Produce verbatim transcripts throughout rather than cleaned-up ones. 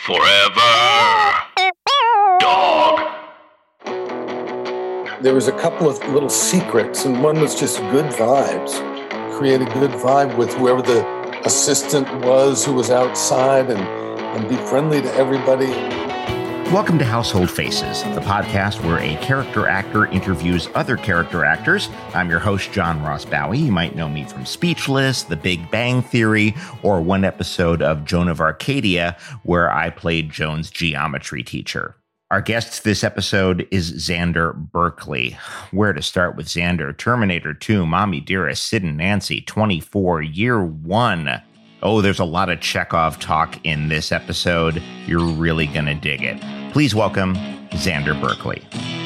Forever. Dog. There was a couple of little secrets, and one was just good vibes. Create a good vibe with whoever the assistant was who was outside, and, and be friendly to everybody. Welcome to Household Faces, the podcast where a character actor interviews other character actors. I'm your host, John Ross Bowie. You might know me from Speechless, The Big Bang Theory, or one episode of Joan of Arcadia, where I played Joan's geometry teacher. Our guest this episode is Xander Berkeley. Where to start with Xander? Terminator two, Mommy Dearest, Sid and Nancy, twenty-four, Year One. Oh, there's a lot of Chekhov talk in this episode. You're really going to dig it. Please welcome Xander Berkeley.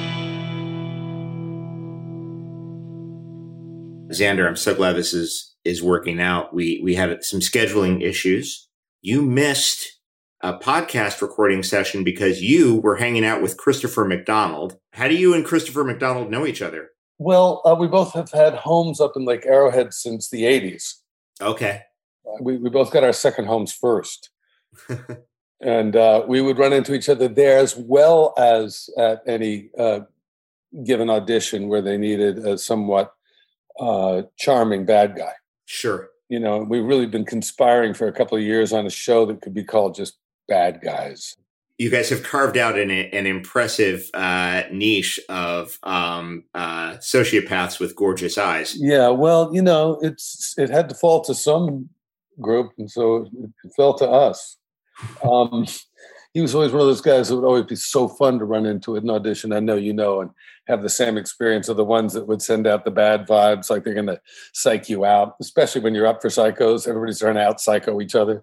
Xander, I'm so glad this is is working out. We we had some scheduling issues. You missed a podcast recording session because you were hanging out with Christopher McDonald. How do you and Christopher McDonald know each other? Well, uh, we both have had homes up in Lake Arrowhead since the eighties. Okay. We we both got our second homes first. And uh, we would run into each other there as well as at any uh, given audition where they needed a somewhat uh, charming bad guy. Sure. You know, we've really been conspiring for a couple of years on a show that could be called just Bad Guys. You guys have carved out an, an impressive uh, niche of um, uh, sociopaths with gorgeous eyes. Yeah, well, you know, it's it had to fall to some group, and so it fell to us. Um, he was always one of those guys that would always be so fun to run into at an audition. I know you know, and have the same experience of the ones that would send out the bad vibes, like they're going to psych you out, especially when you're up for psychos. Everybody's trying to out psycho each other.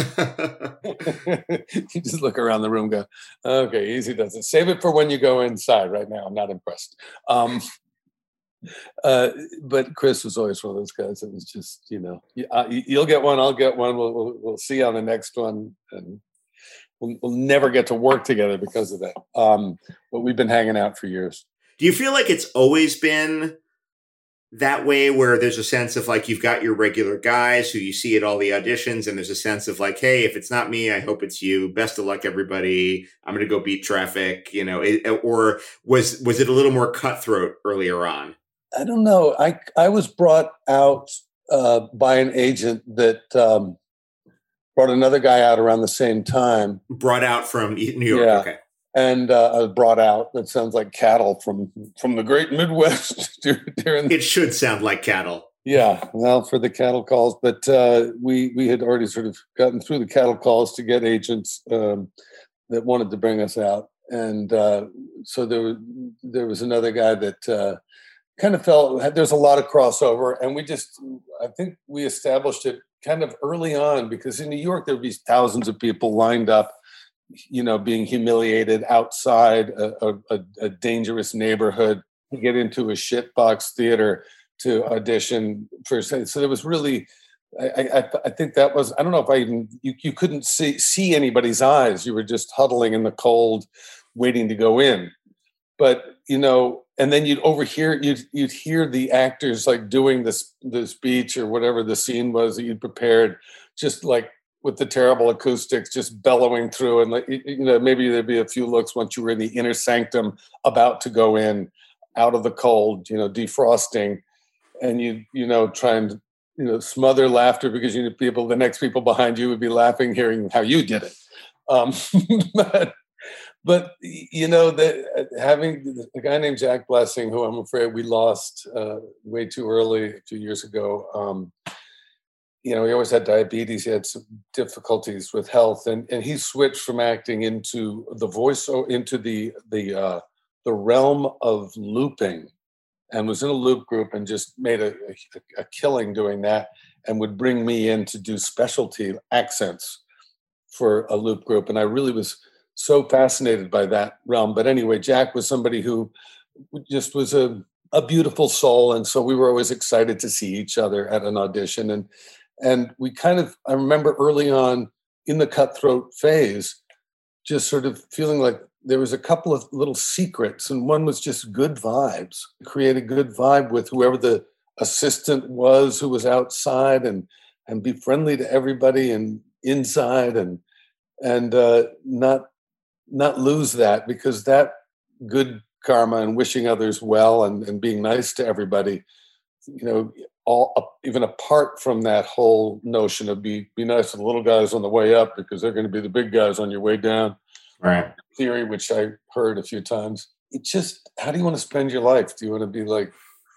You just look around the room and go, okay, easy does it. Save it for when you go inside. Right now, I'm not impressed. Um, Uh, but Chris was always one of those guys that was just, you know, you, uh, you'll get one, I'll get one. We'll, we'll, we'll see on the next one. And we'll, we'll never get to work together because of that. Um, but we've been hanging out for years. Do you feel like it's always been that way where there's a sense of like, you've got your regular guys who you see at all the auditions, and there's a sense of like, hey, if it's not me, I hope it's you. Best of luck, everybody. I'm going to go beat traffic, you know, it, or was, was it a little more cutthroat earlier on? I don't know. I I was brought out uh, by an agent that um, brought another guy out around the same time. Brought out from New York. Yeah. Okay. And uh, I was brought out. That sounds like cattle from from the great Midwest. during It should sound like cattle. Yeah, well, for the cattle calls, but uh, we we had already sort of gotten through the cattle calls to get agents um, that wanted to bring us out, and uh, so there was there was another guy that. Uh, kind of felt there's a lot of crossover, and we just I think we established it kind of early on, because in New York there would be thousands of people lined up, you know, being humiliated outside a, a, a dangerous neighborhood to get into a shitbox theater to audition for. So there was really I, I, I think that was I don't know if I even you, you couldn't see see anybody's eyes. You were just huddling in the cold waiting to go in. But, you know, and then you'd overhear, you'd, you'd hear the actors like doing this, the speech or whatever the scene was that you'd prepared, just like with the terrible acoustics, just bellowing through. And, like, you know, maybe there'd be a few looks once you were in the inner sanctum about to go in, out of the cold, you know, defrosting. And you, you know, trying to, you know, smother laughter because you know people, the next people behind you would be laughing, hearing how you did it. Um, but, But, you know, that having a guy named Jack Blessing, who I'm afraid we lost uh, way too early a few years ago, um, you know, he always had diabetes. He had some difficulties with health. And, and he switched from acting into the voice, into the the uh, the realm of looping, and was in a loop group and just made a, a, a killing doing that, and would bring me in to do specialty accents for a loop group. And I really was so fascinated by that realm. But anyway, Jack was somebody who just was a, a beautiful soul. And so we were always excited to see each other at an audition. And, and we kind of, I remember early on in the cutthroat phase, just sort of feeling like there was a couple of little secrets. And one was just good vibes, create a good vibe with whoever the assistant was who was outside, and, and be friendly to everybody and inside, and, and uh, not not lose that, because that good karma and wishing others well and, and being nice to everybody, you know, all uh, even apart from that whole notion of be be nice to the little guys on the way up because they're going to be the big guys on your way down. Right. Theory, which I heard a few times. It's just, how do you want to spend your life? Do you want to be like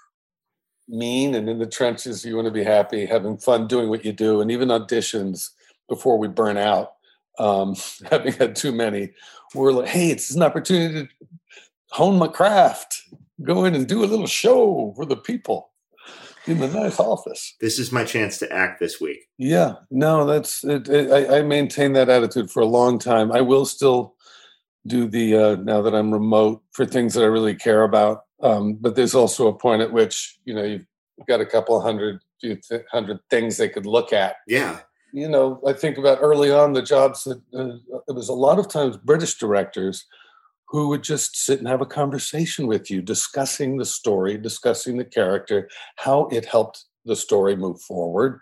mean and in the trenches? Do you want to be happy, having fun doing what you do? And even auditions before we burn out, um, having had too many, we're like, hey, it's an opportunity to hone my craft, go in and do a little show for the people in the nice office. This is my chance to act this week. Yeah, no, that's it. it I, I maintain that attitude for a long time. I will still do the, uh, now that I'm remote, for things that I really care about. Um, but there's also a point at which, you know, you've got a couple of hundred, few th- hundred things they could look at. Yeah. You know, I think about early on the jobs that uh, it was a lot of times British directors who would just sit and have a conversation with you, discussing the story, discussing the character, how it helped the story move forward.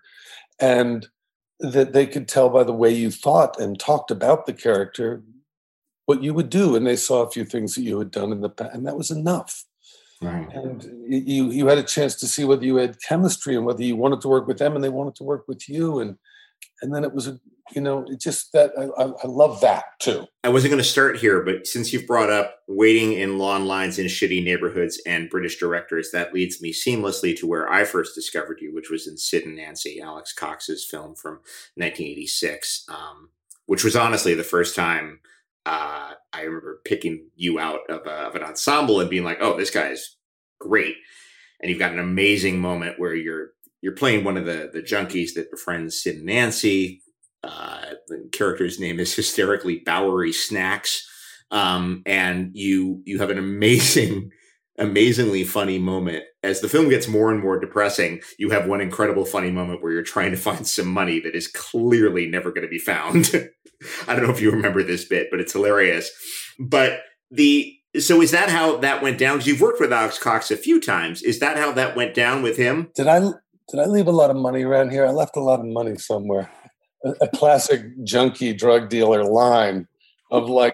And that they could tell by the way you thought and talked about the character what you would do. And they saw a few things that you had done in the past, and that was enough. Right. And you you had a chance to see whether you had chemistry and whether you wanted to work with them and they wanted to work with you. And and then it was, a, you know, it just that I, I, I love that too. I wasn't going to start here, but since you've brought up waiting in long lines in shitty neighborhoods and British directors, that leads me seamlessly to where I first discovered you, which was in Sid and Nancy, Alex Cox's film from nineteen eighty-six, um, which was honestly the first time uh, I remember picking you out of, a, of an ensemble and being like, oh, this guy is great. And you've got an amazing moment where you're You're playing one of the, the junkies that befriends Sid and Nancy. Uh, the character's name is hysterically Bowery Snacks. Um, and you you have an amazing, amazingly funny moment. As the film gets more and more depressing, you have one incredible funny moment where you're trying to find some money that is clearly never going to be found. I don't know if you remember this bit, but it's hilarious. But the... So is that how that went down? Because you've worked with Alex Cox a few times. Is that how that went down with him? Did I... Did I leave a lot of money around here? I left a lot of money somewhere. A, a classic junkie drug dealer line of like,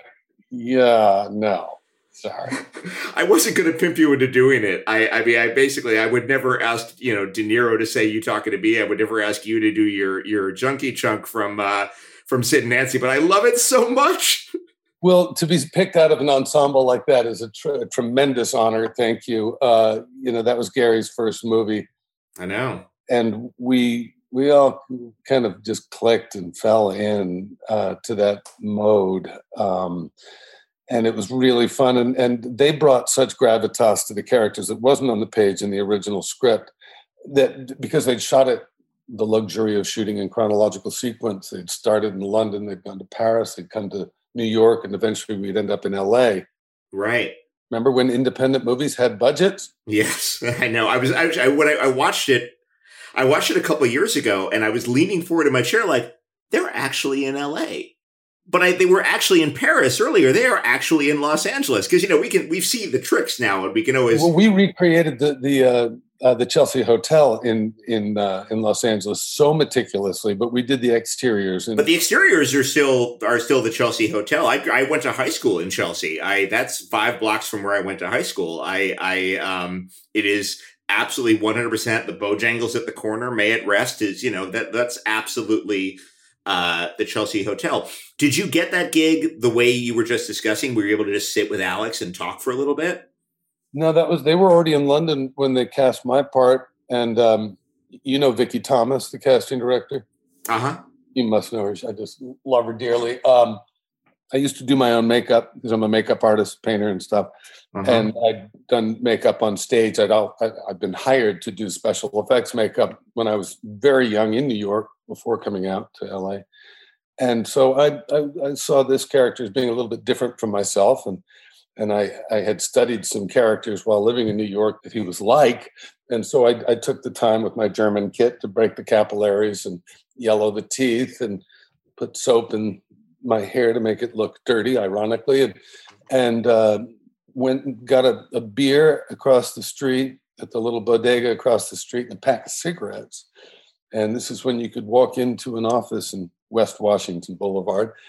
yeah, no, sorry. I wasn't going to pimp you into doing it. I, I mean, I basically, I would never ask, you know, De Niro to say you talking to me. I would never ask you to do your your junkie chunk from uh, from Sid and Nancy, but I love it so much. Well, to be picked out of an ensemble like that is a, tr- a tremendous honor. Thank you. Uh, you know, that was Gary's first movie. I know. And we we all kind of just clicked and fell in uh, to that mode. Um, and it was really fun. And, and they brought such gravitas to the characters that wasn't on the page in the original script, that because they'd shot it, the luxury of shooting in chronological sequence. They'd started in London, they'd gone to Paris, they'd come to New York, and eventually we'd end up in L A. Right. Remember when independent movies had budgets? Yes, I know. I was, I, I when I, I watched it, I watched it a couple of years ago, and I was leaning forward in my chair like, they're actually in L A. But I, they were actually in Paris earlier. They are actually in Los Angeles. Because, you know, we can, we've seen the tricks now, and we can always... Well, we recreated the the uh, uh, the Chelsea Hotel in in uh, in Los Angeles so meticulously, but we did the exteriors. And- but the exteriors are still are still the Chelsea Hotel. I, I went to high school in Chelsea. I that's five blocks from where I went to high school. I I um it is absolutely one hundred percent the Bojangles at the corner. May it rest is you know that that's absolutely uh, the Chelsea Hotel. Did you get that gig the way you were just discussing? Were you able to just sit with Alex and talk for a little bit? No, that was, they were already in London when they cast my part. And um, you know Vicky Thomas, the casting director? Uh-huh. You must know her. I just love her dearly. Um, I used to do my own makeup because I'm a makeup artist, painter and stuff. Uh-huh. And I'd done makeup on stage. I'd, I'd been hired to do special effects makeup when I was very young in New York before coming out to L A. And so I, I, I saw this character as being a little bit different from myself. And And I, I had studied some characters while living in New York that he was like. And so I, I took the time with my German kit to break the capillaries and yellow the teeth and put soap in my hair to make it look dirty, ironically. And, and uh, went and got a, a beer across the street at the little bodega across the street and a pack of cigarettes. And this is when you could walk into an office in West Washington Boulevard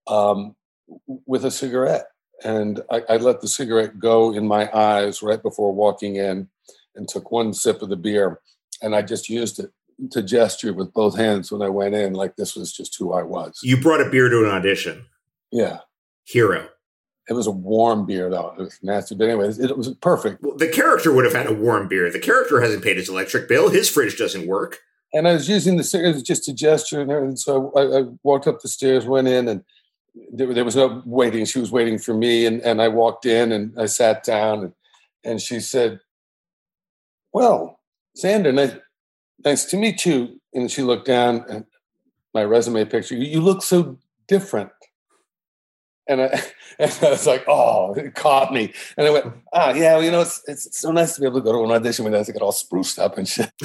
um, with a cigarette. And I, I let the cigarette go in my eyes right before walking in and took one sip of the beer. And I just used it to gesture with both hands when I went in, like this was just who I was. You brought a beer to an audition. Yeah. Hero. It was a warm beer, though. It was nasty. But anyways, it was perfect. Well, the character would have had a warm beer. The character hasn't paid his electric bill. His fridge doesn't work. And I was using the cigarettes just to gesture and everything. So I, I walked up the stairs, went in, and there, there was no waiting. She was waiting for me. And, and I walked in and I sat down and, and she said, well, Xander, nice, nice to meet you. And she looked down at my resume picture. You, you look so different. And I, and I was like, oh, it caught me. And I went, ah, yeah, well, you know, it's, it's so nice to be able to go to an audition when I get all spruced up and shit.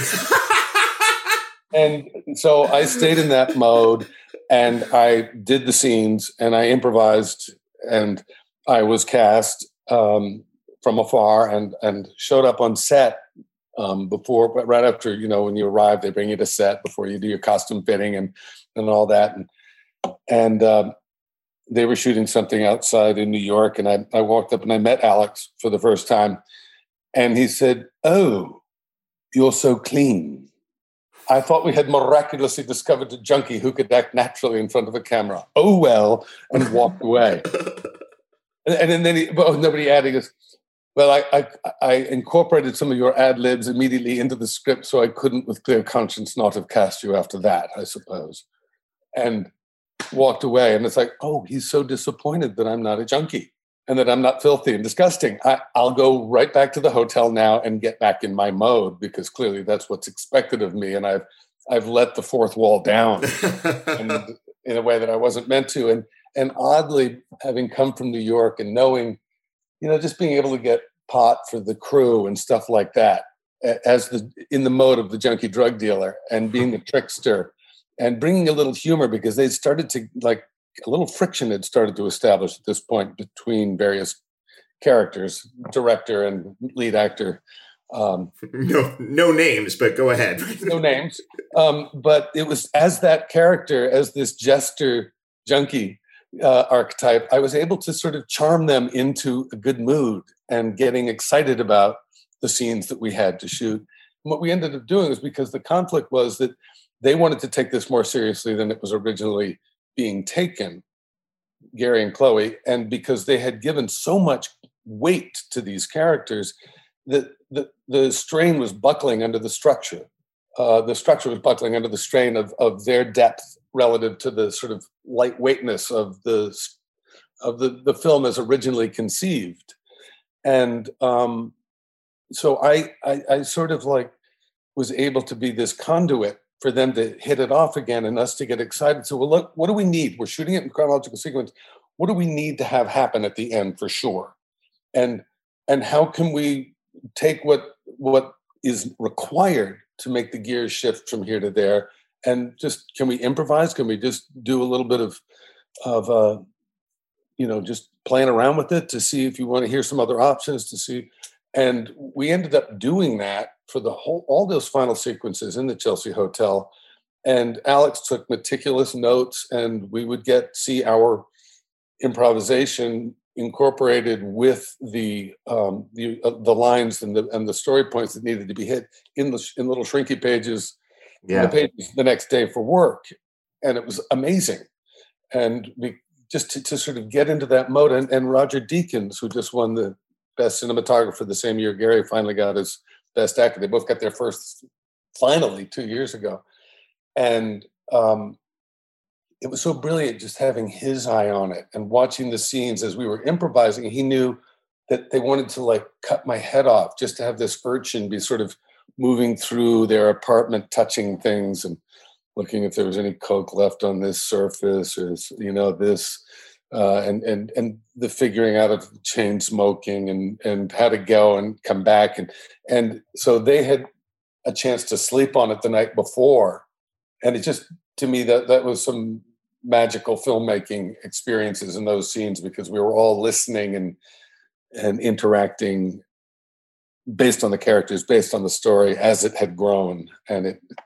And so I stayed in that mode and I did the scenes and I improvised and I was cast um, from afar and, and showed up on set um, before, right after, you know, when you arrive, they bring you to set before you do your costume fitting and, and all that. And, and um, they were shooting something outside in New York. And I, I walked up and I met Alex for the first time. And he said, oh, you're so clean. I thought we had miraculously discovered a junkie who could act naturally in front of a camera. Oh, well, and walked away. and, and then he, well, nobody adding us. Well, I, I, I incorporated some of your ad libs immediately into the script, so I couldn't, with clear conscience, not have cast you after that, I suppose. And walked away. And it's like, oh, he's so disappointed that I'm not a junkie and that I'm not filthy and disgusting. I, I'll go right back to the hotel now and get back in my mode because clearly that's what's expected of me. And I've I've let the fourth wall down in, in a way that I wasn't meant to. And and oddly, having come from New York and knowing, you know, just being able to get pot for the crew and stuff like that, as the in the mode of the junkie drug dealer and being the trickster and bringing a little humor because they started to like. A little friction had started to establish at this point between various characters, director and lead actor. Um, no, no names, but go ahead. no names. Um, but it was as that character, as this jester junkie uh, archetype, I was able to sort of charm them into a good mood and getting excited about the scenes that we had to shoot. And what we ended up doing was because the conflict was that they wanted to take this more seriously than it was originally being taken, Gary and Chloe, and because they had given so much weight to these characters that the, the strain was buckling under the structure. Uh, the structure was buckling under the strain of, of their depth relative to the sort of lightweightness of the of the, the film as originally conceived. And um, so I, I I sort of like was able to be this conduit for them to hit it off again and us to get excited. So, well, look, what do we need? We're shooting it in chronological sequence. What do we need to have happen at the end for sure? And and how can we take what what is required to make the gears shift from here to there? And just, can we improvise? Can we just do a little bit of, of uh, you know, just playing around with it to see if you want to hear some other options to see. And we ended up doing that for the whole, all those final sequences in the Chelsea Hotel. And Alex took meticulous notes, and we would get see our improvisation incorporated with the um, the, uh, the lines and the and the story points that needed to be hit in the in little shrinky pages, yeah. the pages the next day for work, and it was amazing. And we just to, to sort of get into that mode. And, and Roger Deakins, who just won the Best Cinematographer the same year Gary finally got his Best Actor. They both got their first finally two years ago. And um, it was so brilliant just having his eye on it and watching the scenes as we were improvising. He knew that they wanted to like cut my head off just to have this urchin be sort of moving through their apartment, touching things and looking if there was any coke left on this surface or, you know, this. Uh, and and and the figuring out of chain smoking and and how to go and come back and and so they had a chance to sleep on it the night before, and it just to me that that was some magical filmmaking experiences in those scenes because we were all listening and and interacting based on the characters, based on the story as it had grown, and it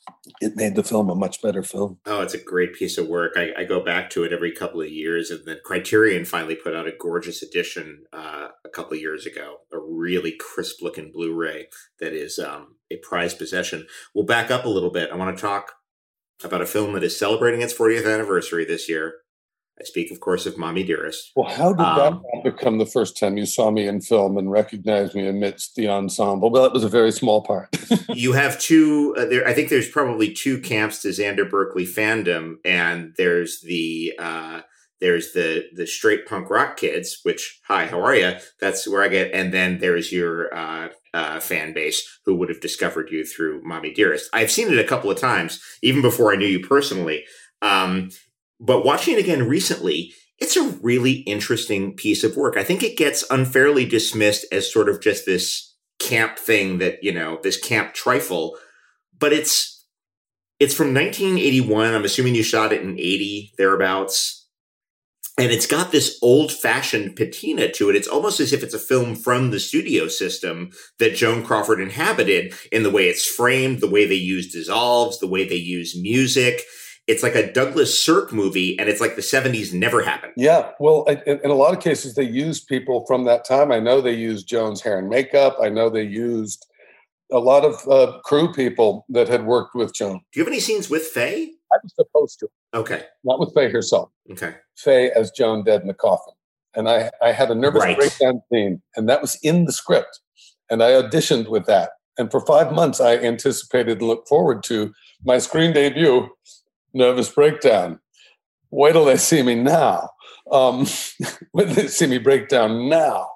it made the film a much better film. Oh, it's a great piece of work. I, I go back to it every couple of years, and then Criterion finally put out a gorgeous edition uh, a couple of years ago, a really crisp-looking Blu-ray that is um, a prized possession. We'll back up a little bit. I want to talk about a film that is celebrating its fortieth anniversary this year. I speak, of course, of Mommy Dearest. Well, how did Um, that become the first time you saw me in film and recognized me amidst the ensemble? Well, it was a very small part. You have two, uh, there. I think there's probably two camps to Xander Berkeley fandom, and there's the uh, there's the the straight punk rock kids. Which, hi, how are you? That's where I get. And then there's your uh, uh, fan base who would have discovered you through Mommy Dearest. I've seen it a couple of times, even before I knew you personally. Um, but watching it again recently, it's a really interesting piece of work. I think it gets unfairly dismissed as sort of just this camp thing that, you know, this camp trifle, but it's, it's from nineteen eighty-one. I'm assuming you shot it in eighty, thereabouts. And it's got this old fashioned patina to it. It's almost as if it's a film from the studio system that Joan Crawford inhabited, in the way it's framed, the way they use dissolves, the way they use music. It's like a Douglas Sirk movie, and it's like the seventies never happened. Yeah, well, in, in a lot of cases, they used people from that time. I know they used Joan's hair and makeup. I know they used a lot of uh, crew people that had worked with Joan. Do you have any scenes with Faye? I was supposed to. Okay. Not with Faye herself. Okay. Faye as Joan dead in the coffin. And I, I had a nervous Right. breakdown scene, and that was in the script. And I auditioned with that. And for five months, I anticipated and looked forward to my screen debut, nervous breakdown. Wait till they see me now. Um, when they see me break down now.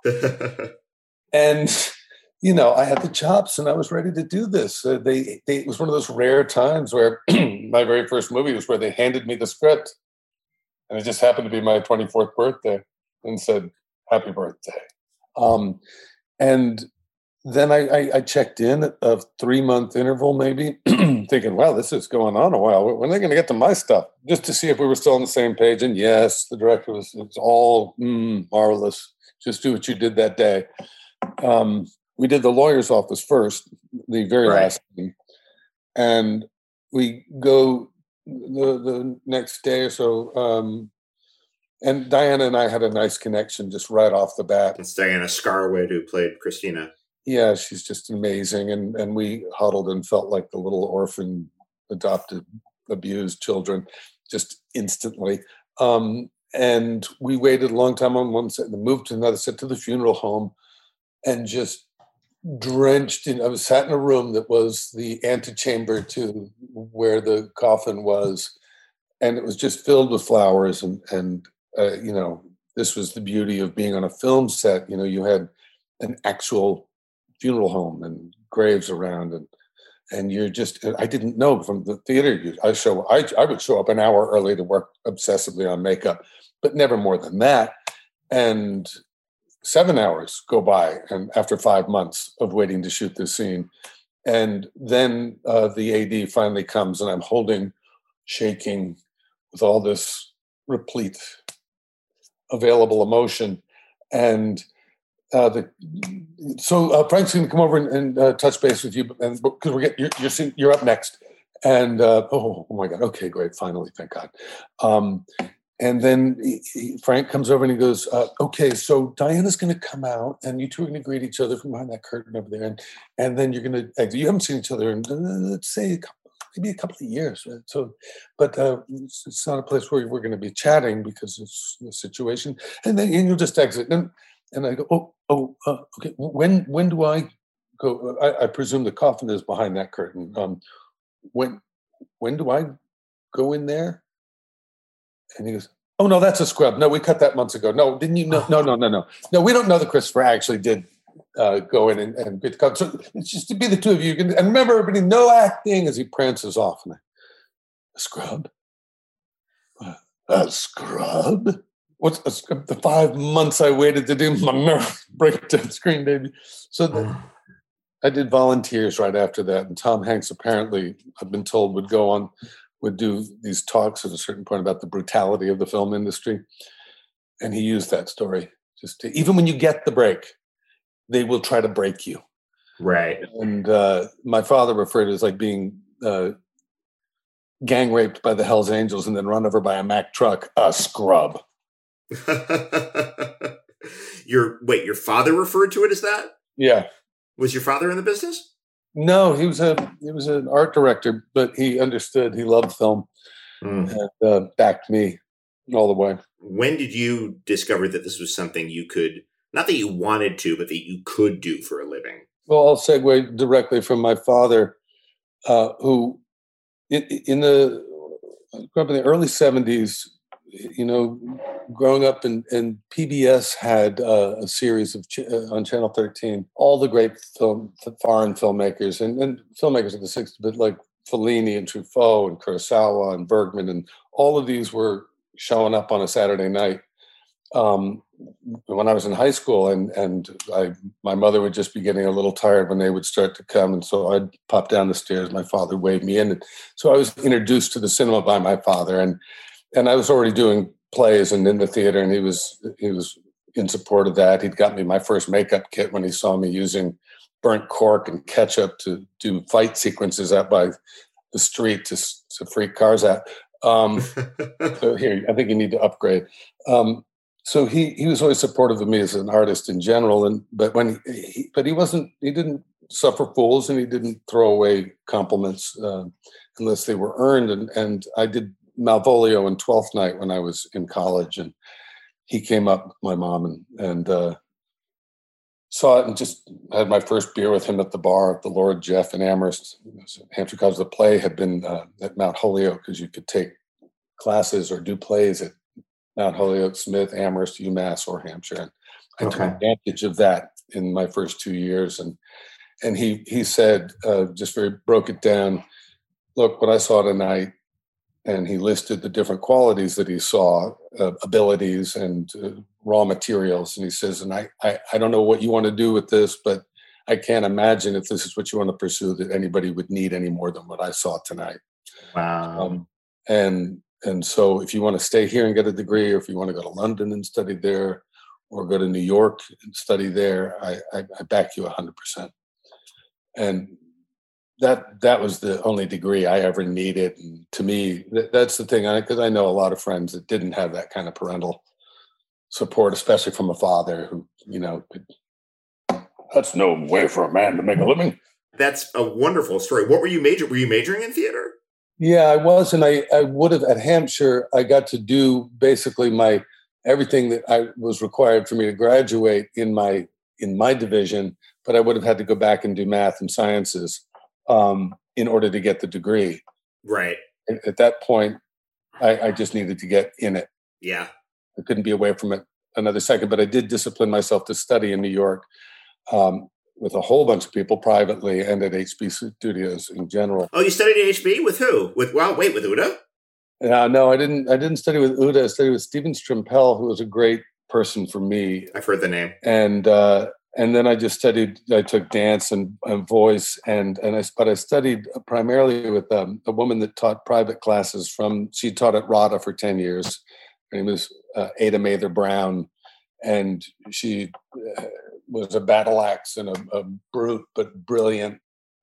And, you know, I had the chops and I was ready to do this. Uh, they, they, it was one of those rare times where my very first movie was where they handed me the script. And it just happened to be my twenty-fourth birthday and said, happy birthday. Um, and then I, I, I checked in at a three-month interval, maybe, thinking, wow, this is going on a while. When are they going to get to my stuff? Just to see if we were still on the same page. And yes, the director was, it was all mm, marvelous. Just do what you did that day. Um, we did the lawyer's office first, the very Right. last scene. And we go the, the next day or so. Um, and Diana and I had a nice connection just right off the bat. It's Diana Scarwood who played Christina. Yeah, she's just amazing. And and we huddled and felt like the little orphan, adopted, abused children just instantly. Um, and we waited a long time on one set and then moved to another set, to the funeral home, and just drenched in, I was sat in a room that was the antechamber to where the coffin was. And it was just filled with flowers. And, and uh, you know, this was the beauty of being on a film set. You know, you had an actual funeral home and graves around, and and you're just, I didn't know from the theater, you, I show I, I would show up an hour early to work obsessively on makeup, but never more than that. And seven hours go by, and after five months of waiting to shoot this scene, and then uh, the A D finally comes, and I'm holding, shaking with all this replete available emotion, and Uh, the, so uh, Frank's going to come over and, and uh, touch base with you, and because we're getting you're you're, seeing, you're up next, and uh, oh, oh my God, okay, great, finally, thank God. Um, and then he, he, Frank comes over and he goes, uh, okay, so Diana's going to come out, and you two are going to greet each other from behind that curtain over there, and and then you're going to you haven't seen each other in uh, let's say a couple, maybe a couple of years, right? So, but uh, it's, it's not a place where we're going to be chatting because it's the situation, and then and you'll just exit. And, And I go, oh, oh, uh, okay. When when do I go? I, I presume the coffin is behind that curtain. Um, when when do I go in there? And he goes, oh no, that's a scrub. No, we cut that months ago. No, didn't you know? No, no, no, no, no. We don't know that Christopher actually did uh, go in and, and get the coffin. So it's just to be the two of you. And remember, everybody, no acting, as he prances off. And I, a scrub, a scrub. What's a, the five months I waited to do my nerve breakdown screen debut? So the, I did volunteers right after that, and Tom Hanks apparently, I've been told, would go on, would do these talks at a certain point about the brutality of the film industry, and he used that story just to, even when you get the break, they will try to break you. Right. And uh, my father referred to it as like being uh, gang raped by the Hells Angels and then run over by a Mack truck, a scrub. your wait, your father referred to it as that? Yeah. Was your father in the business? No, he was a he was an art director, but he understood. He loved film mm. and uh, backed me all the way. When did you discover that this was something you could, not that you wanted to, but that you could do for a living? Well, I'll segue directly from my father, uh, who in, in the grew up in the early seventies. You know, growing up in, in P B S had uh, a series of ch- uh, on Channel thirteen, all the great film, foreign filmmakers and, and filmmakers of the sixties, but like Fellini and Truffaut and Kurosawa and Bergman, and all of these were showing up on a Saturday night um, when I was in high school, and and I my mother would just be getting a little tired when they would start to come, and so I'd pop down the stairs. My father waved me in, and so I was introduced to the cinema by my father, and. And I was already doing plays and in the theater, and he was he was in support of that. He'd got me my first makeup kit when he saw me using burnt cork and ketchup to do fight sequences out by the street to, to freak cars out. Um, so here, I think you need to upgrade. Um, so he he was always supportive of me as an artist in general, and but when he, but he wasn't he didn't suffer fools, and he didn't throw away compliments uh, unless they were earned. And and I did Malvolio in Twelfth Night when I was in college, and he came up, my mom, and and uh, saw it, and just had my first beer with him at the bar at the Lord Jeff in Amherst. Hampshire College. The play had been uh, at Mount Holyoke, because you could take classes or do plays at Mount Holyoke, Smith, Amherst, UMass, or Hampshire. And I okay. took advantage of that in my first two years. And and he he said, uh, just very broke it down. Look, what I saw tonight. And he listed the different qualities that he saw, uh, abilities and uh, raw materials. And he says, and I, I, I don't know what you want to do with this, but I can't imagine if this is what you want to pursue that anybody would need any more than what I saw tonight. Wow. Um, and and so if you want to stay here and get a degree, or if you want to go to London and study there, or go to New York and study there, I, I, I back you one hundred percent. And That that was the only degree I ever needed. And to me, th- that's the thing, because I, I know a lot of friends that didn't have that kind of parental support, especially from a father who, you know, could, that's no way for a man to make a living. That's a wonderful story. What were you major? Were you majoring in theater? Yeah, I was. And I, I would have at Hampshire, I got to do basically my everything that I was required for me to graduate in my in my division, but I would have had to go back and do math and sciences. Um, in order to get the degree. Right. And at that point, I, I just needed to get in it. Yeah. I couldn't be away from it another second, but I did discipline myself to study in New York um, with a whole bunch of people privately and at H B Studios in general. Oh, you studied at H B? With who? With, wow, wait, with Uda? Uh, no, I didn't. I didn't study with Uda. I studied with Stephen Strimpel, who was a great person for me. I've heard the name. And, uh, And then I just studied, I took dance and, and voice, and and I, but I studied primarily with um, a woman that taught private classes from, she taught at RADA for ten years. Her name was uh, Ada Mather Brown, and she uh, was a battle axe and a, a brute, but brilliant.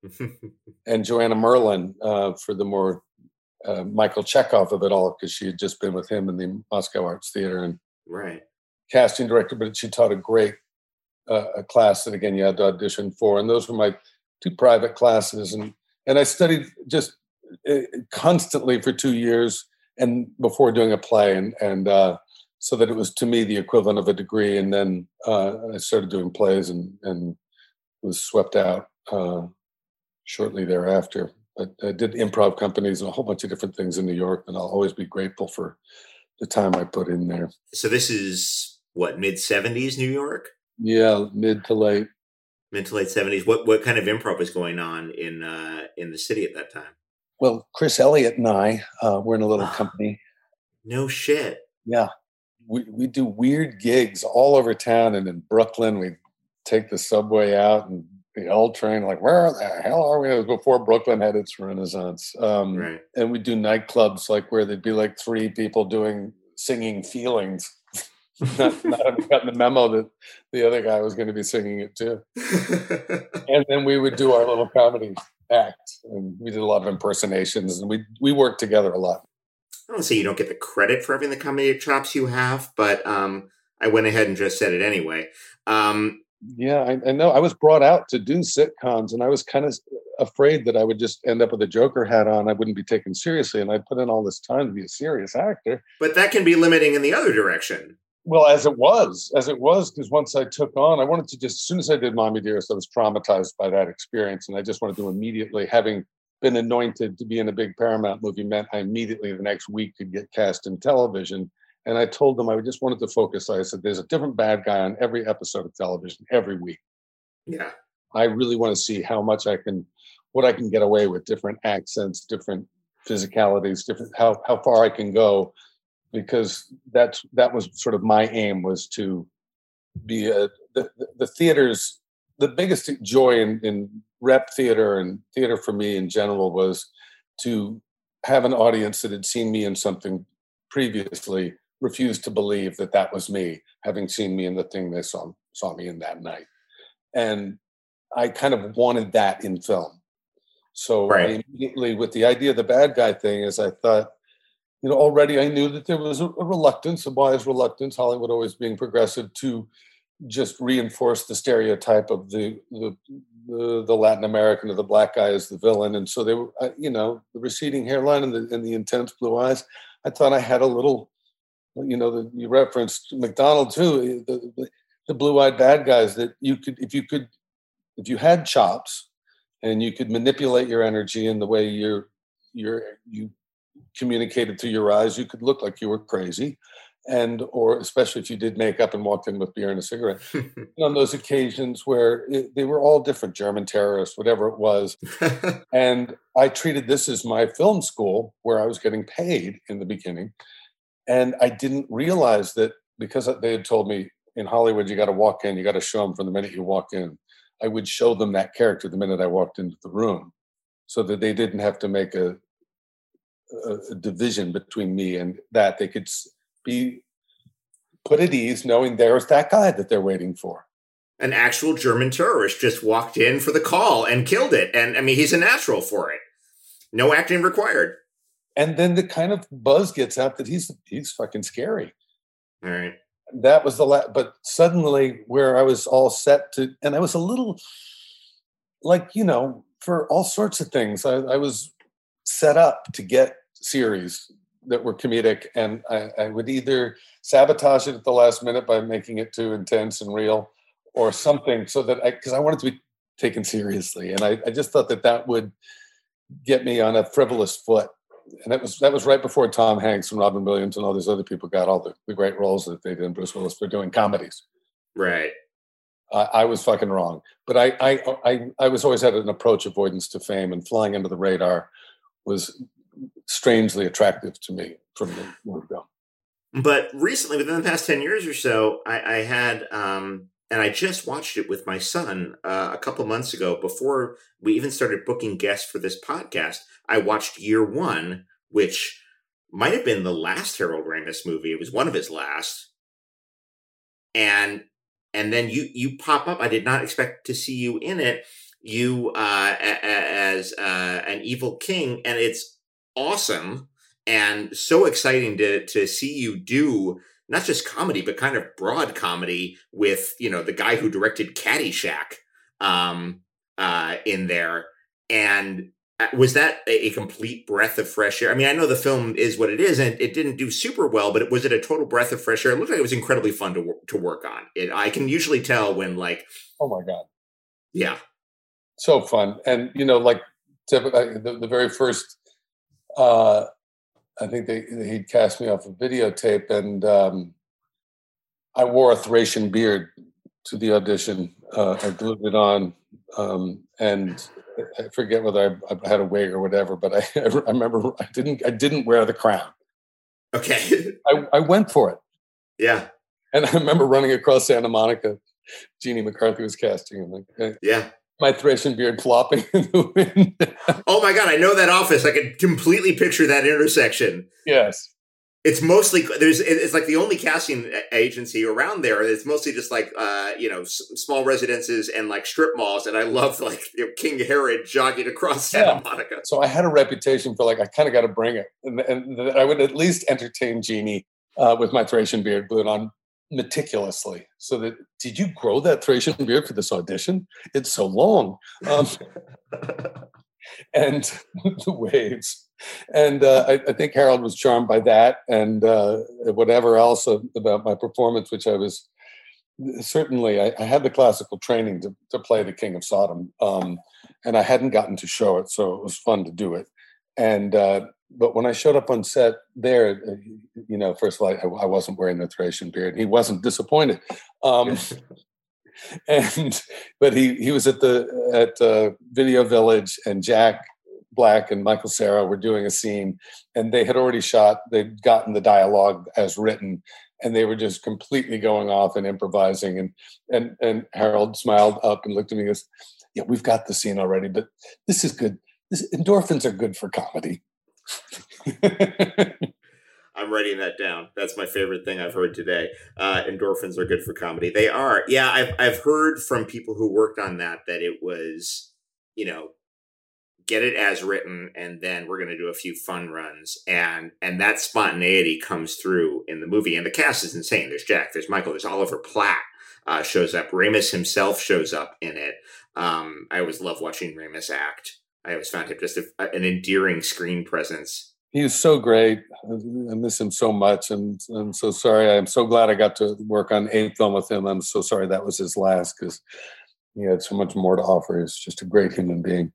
And Joanna Merlin uh, for the more uh, Michael Chekhov of it all, because she had just been with him in the Moscow Arts Theater and right. casting director, but she taught a great Uh, a class that, again, you had to audition for. And those were my two private classes. And and I studied just uh, constantly for two years and before doing a play. And, and uh, so that it was, to me, the equivalent of a degree. And then uh, I started doing plays and, and was swept out uh, shortly thereafter. But I did improv companies and a whole bunch of different things in New York. And I'll always be grateful for the time I put in there. So this is, what, mid-seventies New York? Yeah, mid to late. Mid to late seventies. What what kind of improv was going on in uh, in the city at that time? Well, Chris Elliott and I, uh, we're in a little company. No shit. Yeah. We we do weird gigs all over town, and in Brooklyn, we take the subway out and the L train, like, where the hell are we? It was before Brooklyn had its renaissance. Um, right. And we do nightclubs, like where there'd be like three people doing singing Feelings. not, not having gotten the memo that the other guy was going to be singing it too. And then we would do our little comedy act. And we did a lot of impersonations, and we we worked together a lot. I don't say you don't get the credit for having the comedic chops you have, but um, I went ahead and just said it anyway. Um, yeah, I, I know. I was brought out to do sitcoms, and I was kind of afraid that I would just end up with a Joker hat on. I wouldn't be taken seriously, and I put in all this time to be a serious actor. But that can be limiting in the other direction. Well, as it was, as it was, because once I took on, I wanted to just, as soon as I did Mommy Dearest, I was traumatized by that experience, and I just wanted to immediately, having been anointed to be in a big Paramount movie, meant I immediately the next week could get cast in television. And I told them I just wanted to focus. I said, there's a different bad guy on every episode of television every week. Yeah. I really want to see how much I can, what I can get away with, different accents, different physicalities, different, how, how far I can go, because that's, that was sort of my aim, was to be a, the, the theater's, the biggest joy in, in rep theater and theater for me in general was to have an audience that had seen me in something previously refused to believe that that was me, having seen me in the thing they saw, saw me in that night. And I kind of wanted that in film. So right. I immediately, with the idea of the bad guy thing, is I thought, you know, already I knew that there was a, a reluctance, a wise reluctance, Hollywood always being progressive, to just reinforce the stereotype of the the, the, the Latin American or the black guy as the villain. And so they were, uh, you know, the receding hairline and the, and the intense blue eyes. I thought I had a little, you know, the, you referenced McDonald too, the, the, the blue-eyed bad guys that you could, if you could, if you had chops and you could manipulate your energy in the way you're, you're, you communicated through your eyes, you could look like you were crazy. And, or especially if you did makeup and walked in with beer and a cigarette. On those occasions where it, they were all different, German terrorists, whatever it was. And I treated this as my film school where I was getting paid in the beginning. And I didn't realize that, because they had told me in Hollywood, you got to walk in, you got to show them from the minute you walk in. I would show them that character the minute I walked into the room, so that they didn't have to make a, a, a division between me and that. They could be put at ease knowing there's that guy that they're waiting for. An actual German terrorist just walked in for the call and killed it. And I mean, he's a natural for it. No acting required. And then the kind of buzz gets out that he's he's fucking scary. All right. That was the last, but suddenly where I was all set to, and I was a little like, you know, for all sorts of things, I, I was set up to get series that were comedic, and I, I would either sabotage it at the last minute by making it too intense and real, or something, so that I, because I wanted to be taken seriously, and I, I just thought that that would get me on a frivolous foot. And that was that was right before Tom Hanks and Robin Williams and all these other people got all the, the great roles that they did, and Bruce Willis, for doing comedies. Right. Uh, I was fucking wrong, but I, I I I was always had an approach avoidance to fame, and flying under the radar was strangely attractive to me from the word go. But recently, within the past ten years or so, I, I had, um, and I just watched it with my son uh, a couple months ago, before we even started booking guests for this podcast. I watched Year One, which might have been the last Harold Ramis movie. It was one of his last. And and then you you pop up. I did not expect to see you in it. You uh, a, a, as uh, an evil king, and it's awesome and so exciting to to see you do not just comedy, but kind of broad comedy with, you know, the guy who directed Caddyshack um, uh, in there. And was that a complete breath of fresh air? I mean, I know the film is what it is, and it didn't do super well, but was it a total breath of fresh air? It looked like it was incredibly fun to to work on. It, I can usually tell when, like, oh my God, yeah, so fun. And you know, like the, the very first, uh, I think they he'd cast me off a videotape, and um, I wore a Thracian beard to the audition. Uh, I glued it on, um, and I forget whether I, I had a wig or whatever, but I, I remember I didn't I didn't wear the crown. Okay. I, I went for it. Yeah. And I remember running across Santa Monica. Jeannie McCarthy was casting, and like, yeah, my Thracian beard flopping in the wind. Oh my God, I know that office. I could completely picture that intersection. Yes. it's mostly there's it's like the only casting agency around there. It's mostly just like uh, you know s- small residences and like strip malls. And I love like you know, King Herod jogging across Santa Yeah. Monica. So I had a reputation for like I kind of got to bring it, and, and that I would at least entertain Jeannie uh, with my Thracian beard glued on meticulously. So that did you grow that Thracian beard for this audition? It's so long, um, and the waves. And uh, I, I think Harold was charmed by that, and uh, whatever else about my performance, which I was certainly. I, I had the classical training to, to play the King of Sodom, um, and I hadn't gotten to show it, so it was fun to do it. And uh, but when I showed up on set there, you know, first of all, I, I wasn't wearing the Thracian beard. He wasn't disappointed. Um, and but he he was at the at uh, Video Village, and Jack Black and Michael Cera were doing a scene, and they had already shot, they'd gotten the dialogue as written, and they were just completely going off and improvising. And and and Harold smiled up and looked at me and goes, yeah, we've got the scene already, but this is good. This, endorphins are good for comedy. I'm writing that down. That's my favorite thing I've heard today. Uh, endorphins are good for comedy. They are. Yeah, I've I've heard from people who worked on that that it was, you know, get it as written, and then we're going to do a few fun runs, and and that spontaneity comes through in the movie. And the cast is insane. There's Jack, there's Michael, there's Oliver Platt uh, shows up. Ramis himself shows up in it. Um, I always love watching Ramis act. I always found him just a, an endearing screen presence. He's so great. I miss him so much, and I'm so sorry. I'm so glad I got to work on a film with him. I'm so sorry that was his last, because he had so much more to offer. He's just a great human being.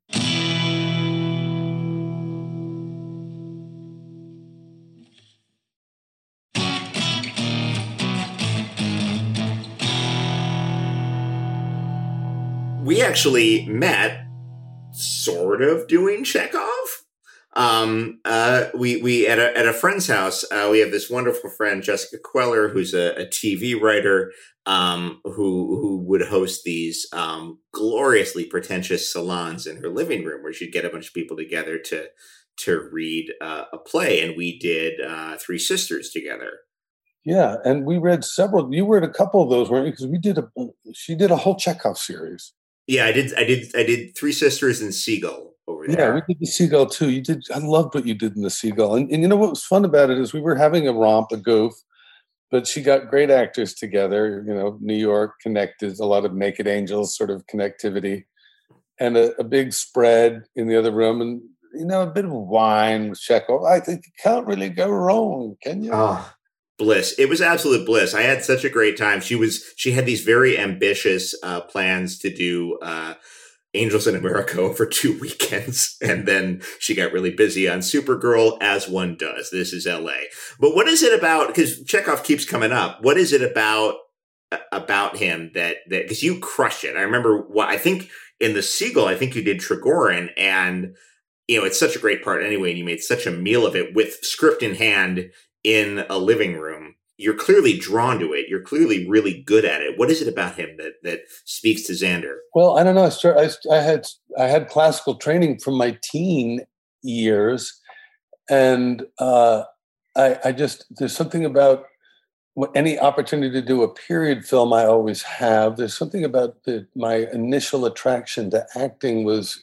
We actually met sort of doing Chekhov. Um, uh, we, we, at a, at a friend's house, uh, we have this wonderful friend, Jessica Queller, who's a, a T V writer, um, who, who would host these, um, gloriously pretentious salons in her living room where she'd get a bunch of people together to, to read uh, a play. And we did, uh, Three Sisters together. Yeah. And we read several, you were at a couple of those, weren't you? Because we did a, she did a whole Chekhov series. Yeah, I did. I did. I did Three Sisters and Seagull over there. Yeah, we did the Seagull too. You did. I loved what you did in the Seagull. And, and you know what was fun about it is we were having a romp, a goof, but she got great actors together. You know, New York connected, a lot of Naked Angels sort of connectivity, and a, a big spread in the other room, and you know, a bit of wine with Chekhov. I think you can't really go wrong, can you? Oh. Bliss. It was absolute bliss. I had such a great time. She was, she had these very ambitious uh, plans to do uh, Angels in America over two weekends. And then she got really busy on Supergirl, as one does. This is L A. But what is it about, because Chekhov keeps coming up, what is it about, about him that, that, because you crushed it. I remember what, I think in the Seagull, I think you did Trigorin, and, you know, it's such a great part anyway. And you made such a meal of it with script in hand, in a living room. You're clearly drawn to it. You're clearly really good at it. What is it about him that that speaks to Xander? Well, I don't know. I, start, I, I had I had classical training from my teen years, and uh, I, I just there's something about any opportunity to do a period film I always have. There's something about the, my initial attraction to acting was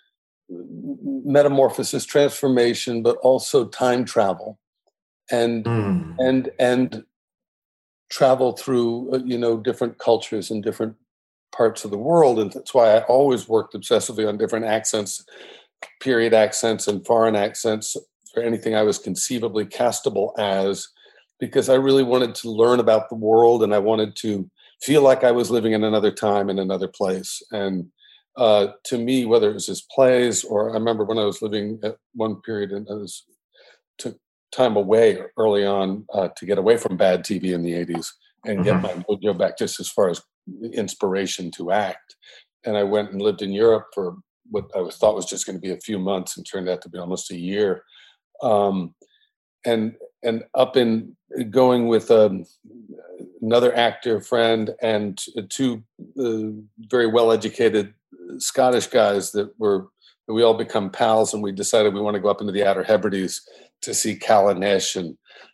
metamorphosis, transformation, but also time travel. And mm. and and travel through uh, you know different cultures and different parts of the world, and that's why I always worked obsessively on different accents, period accents and foreign accents for anything I was conceivably castable as, because I really wanted to learn about the world, and I wanted to feel like I was living in another time in another place. And uh, to me, whether it was his plays, or I remember when I was living at one period and I was took time away early on uh, to get away from bad T V in the eighties and mm-hmm. get my mojo back just as far as inspiration to act. And I went and lived in Europe for what I was, thought was just going to be a few months, and turned out to be almost a year. Um, and and up in going with um, another actor friend and two uh, very well-educated Scottish guys that were, we all become pals, and we decided we want to go up into the Outer Hebrides to see Callanish and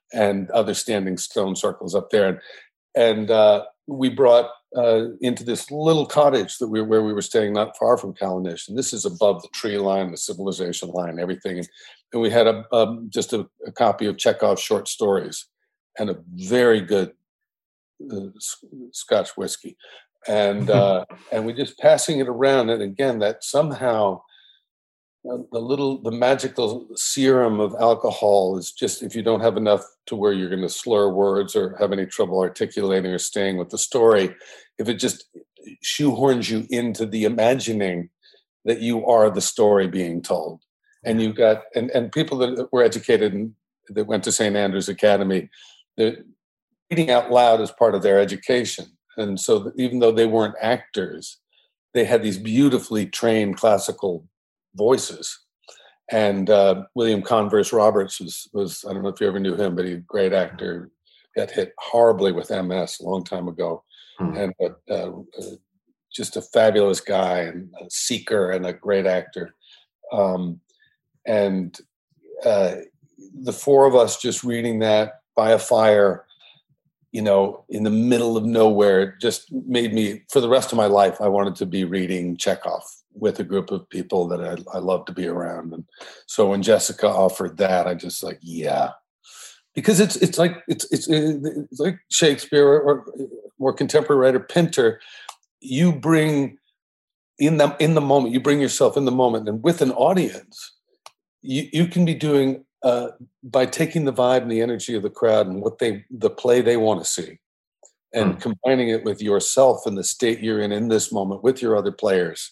and other standing stone circles up there. And, and uh, we brought uh, into this little cottage that we where we were staying not far from Callanish. And this is above the tree line, the civilization line, everything. And, and we had a um, just a, a copy of Chekhov's short stories and a very good uh, Scotch whiskey. And uh, and we just passing it around. And again, that somehow uh, the little, the magical serum of alcohol is just, if you don't have enough to where you're going to slur words or have any trouble articulating or staying with the story, if it just shoehorns you into the imagining that you are the story being told. And you've got, and, and people that were educated and that went to Saint Andrews Academy, they're reading out loud as part of their education. And so even though they weren't actors, they had these beautifully trained classical voices. And uh, William Converse Roberts was, was, I don't know if you ever knew him, but he's a great actor, got hit horribly with M S a long time ago. Mm. And uh, uh, just a fabulous guy and a seeker and a great actor. Um, and uh, the four of us just reading that by a fire, you know, in the middle of nowhere, it just made me, for the rest of my life, I wanted to be reading Chekhov with a group of people that I, I love to be around. And so when Jessica offered that, I just like, yeah, because it's it's like it's it's, it's like Shakespeare or, or more contemporary writer Pinter. You bring in the in the moment, you bring yourself in the moment, and with an audience, you you can be doing. Uh, by taking the vibe and the energy of the crowd and what they, the play they want to see, and mm. combining it with yourself and the state you're in in this moment with your other players,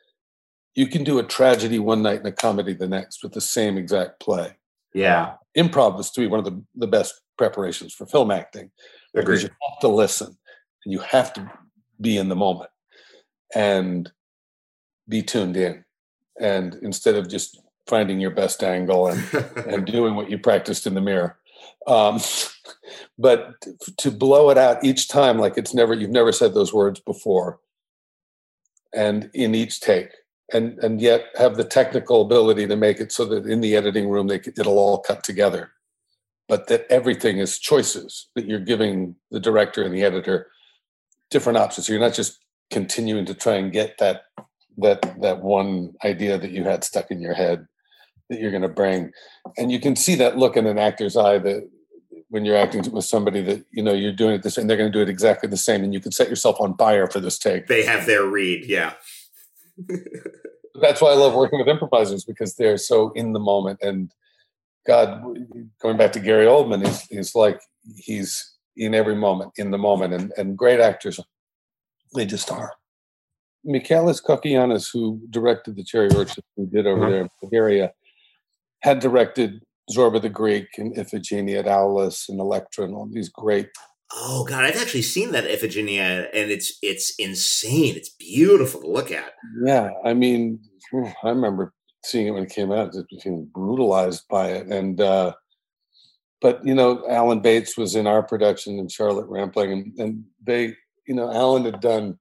you can do a tragedy one night and a comedy the next with the same exact play. Yeah. Improv is to be one of the, the best preparations for film acting. Because you have to listen and you have to be in the moment and be tuned in. And instead of just finding your best angle and, and doing what you practiced in the mirror. Um, but to blow it out each time, like it's never, you've never said those words before. And in each take, and, and yet have the technical ability to make it so that in the editing room, they, it'll all cut together, but that everything is choices, that you're giving the director and the editor different options. So you're not just continuing to try and get that, that, that one idea that you had stuck in your head that you're going to bring. And you can see that look in an actor's eye that when you're acting with somebody that, you know, you're doing it this and they're going to do it exactly the same. And you can set yourself on fire for this take. They have their read. Yeah. That's why I love working with improvisers, because they're so in the moment. And God, going back to Gary Oldman, he's, he's like, he's in every moment, in the moment. And, and great actors, they just are. Michalis Kokianis, who directed the Cherry Orchard we did over mm-hmm. there in Bulgaria, had directed Zorba the Greek and Iphigenia at Aulis and Electra and all these great. Oh God, I've actually seen that Iphigenia, and it's it's insane. It's beautiful to look at. Yeah, I mean, I remember seeing it when it came out, just being brutalized by it. And uh, but you know, Alan Bates was in our production and Charlotte Rampling, and, and they, you know, Alan had done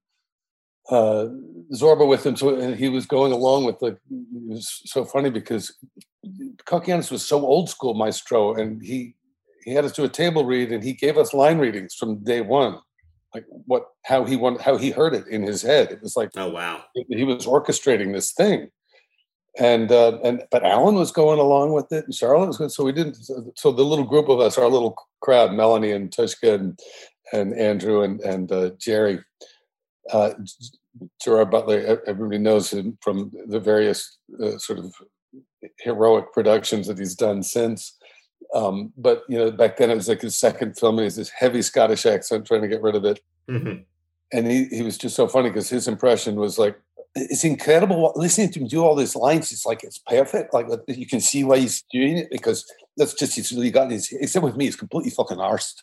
uh, Zorba with him, so and he was going along with like. It was so funny because Kokianis was so old school maestro, and he he had us do a table read, and he gave us line readings from day one, like what how he wanted, how he heard it in his head. It was like, oh wow, he was orchestrating this thing, and uh, and but Alan was going along with it, and Charlotte was going. So we didn't. So the little group of us, our little crowd, Melanie and Tushka and and Andrew and and uh, Jerry. Uh, Gerard Butler, everybody knows him from the various uh, sort of heroic productions that he's done since. Um, but, you know, back then it was like his second film, and he's this heavy Scottish accent trying to get rid of it. Mm-hmm. And he, he was just so funny because his impression was like, it's incredible listening to him do all these lines. It's like, it's perfect. Like you can see why he's doing it, because that's just, he's really got his, except with me, he's completely fucking arsed.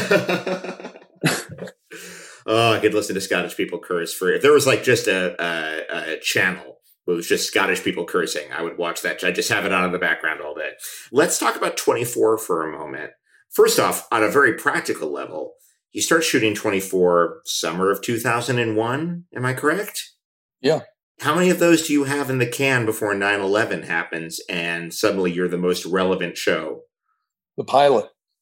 Oh, I could listen to Scottish people curse for if there was like just a, a, a channel where it was just Scottish people cursing. I would watch that. I just have it on in the background all day. Let's talk about twenty-four for a moment. First off, on a very practical level, you start shooting twenty-four summer of two thousand one. Am I correct? Yeah. How many of those do you have in the can before nine eleven happens and suddenly you're the most relevant show? The pilot.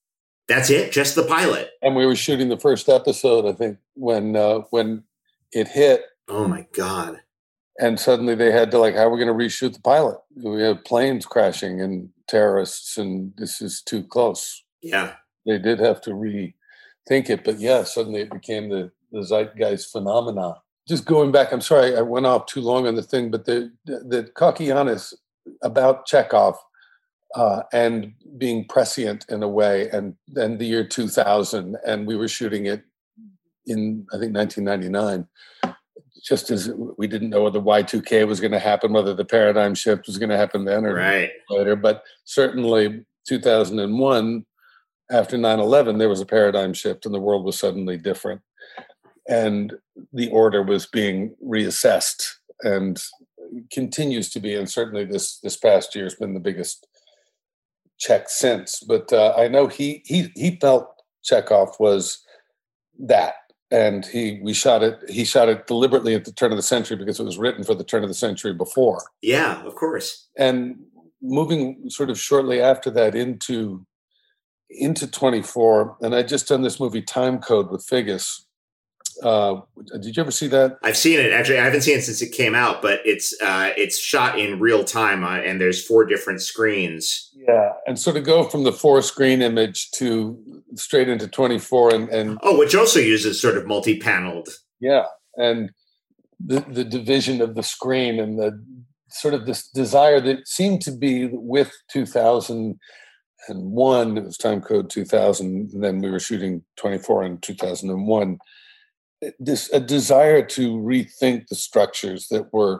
That's it? Just the pilot? And we were shooting the first episode, I think, when uh, when it hit. Oh, my God. And suddenly they had to, like, how are we going to reshoot the pilot? We have planes crashing and terrorists, and this is too close. Yeah. They did have to rethink it. But, yeah, suddenly it became the, the zeitgeist phenomena. Just going back, I'm sorry, I went off too long on the thing, but the, the Kokianis about Chekhov uh, and being prescient in a way, and then the year two thousand, and we were shooting it in, I think, nineteen ninety-nine. Just as we didn't know whether Y two K was going to happen, whether the paradigm shift was going to happen then or right. later. But certainly two thousand one, after nine eleven, there was a paradigm shift and the world was suddenly different. And the order was being reassessed and continues to be. And certainly this this past year has been the biggest check since. But uh, I know he he he felt Chekhov was that. And he, we shot it. He shot it deliberately at the turn of the century because it was written for the turn of the century before. Yeah, of course. And moving sort of shortly after that into into twenty-four, and I just done this movie Time Code with Figgis. Uh, did you ever see that? I've seen it. Actually, I haven't seen it since it came out, but it's uh, it's shot in real time, uh, and there's four different screens. Yeah, and so to go from the four screen image to straight into twenty-four, and, and oh, which also uses sort of multi-paneled. Yeah, and the the division of the screen and the sort of this desire that seemed to be with two thousand one. It was Time Code two thousand, and then we were shooting twenty-four in two thousand one. This a desire to rethink the structures that were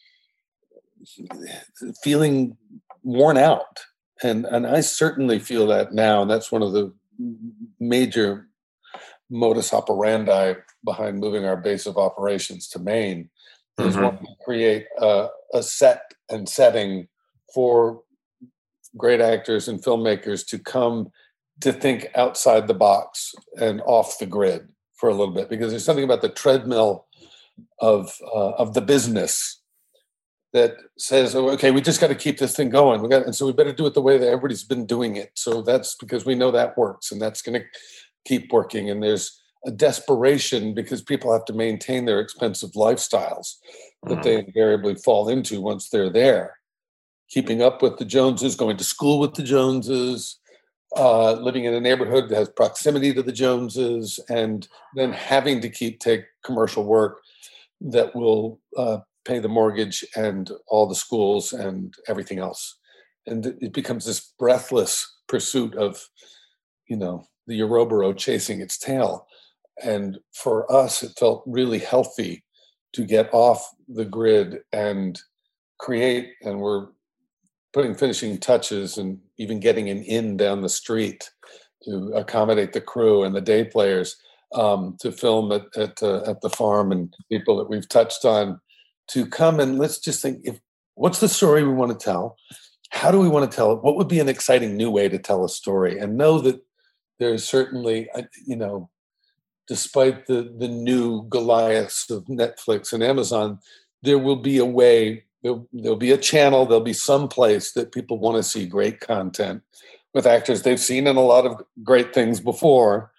feeling worn out, and and I certainly feel that now. And that's one of the major modus operandi behind moving our base of operations to Maine. Mm-hmm. Is wanting to create a, a set and setting for great actors and filmmakers to come to think outside the box and off the grid for a little bit, because there's something about the treadmill of uh, of the business that says, oh, okay, we just got to keep this thing going. We got, and so we better do it the way that everybody's been doing it. So that's because we know that works, and that's going to keep working. And there's a desperation because people have to maintain their expensive lifestyles that mm. they invariably fall into once they're there. Keeping up with the Joneses, going to school with the Joneses, Uh, living in a neighborhood that has proximity to the Joneses, and then having to keep take commercial work that will uh, pay the mortgage and all the schools and everything else. And it becomes this breathless pursuit of, you know, the Ouroboros chasing its tail. And for us, it felt really healthy to get off the grid and create, and we're putting finishing touches and even getting an inn down the street to accommodate the crew and the day players, um, to film at at, uh, at the farm, and people that we've touched on to come and let's just think, if what's the story we want to tell? How do we want to tell it? What would be an exciting new way to tell a story? And know that there's certainly, you know, despite the, the new Goliaths of Netflix and Amazon, there will be a way. There'll, there'll be a channel, there'll be some place that people want to see great content with actors they've seen in a lot of great things before,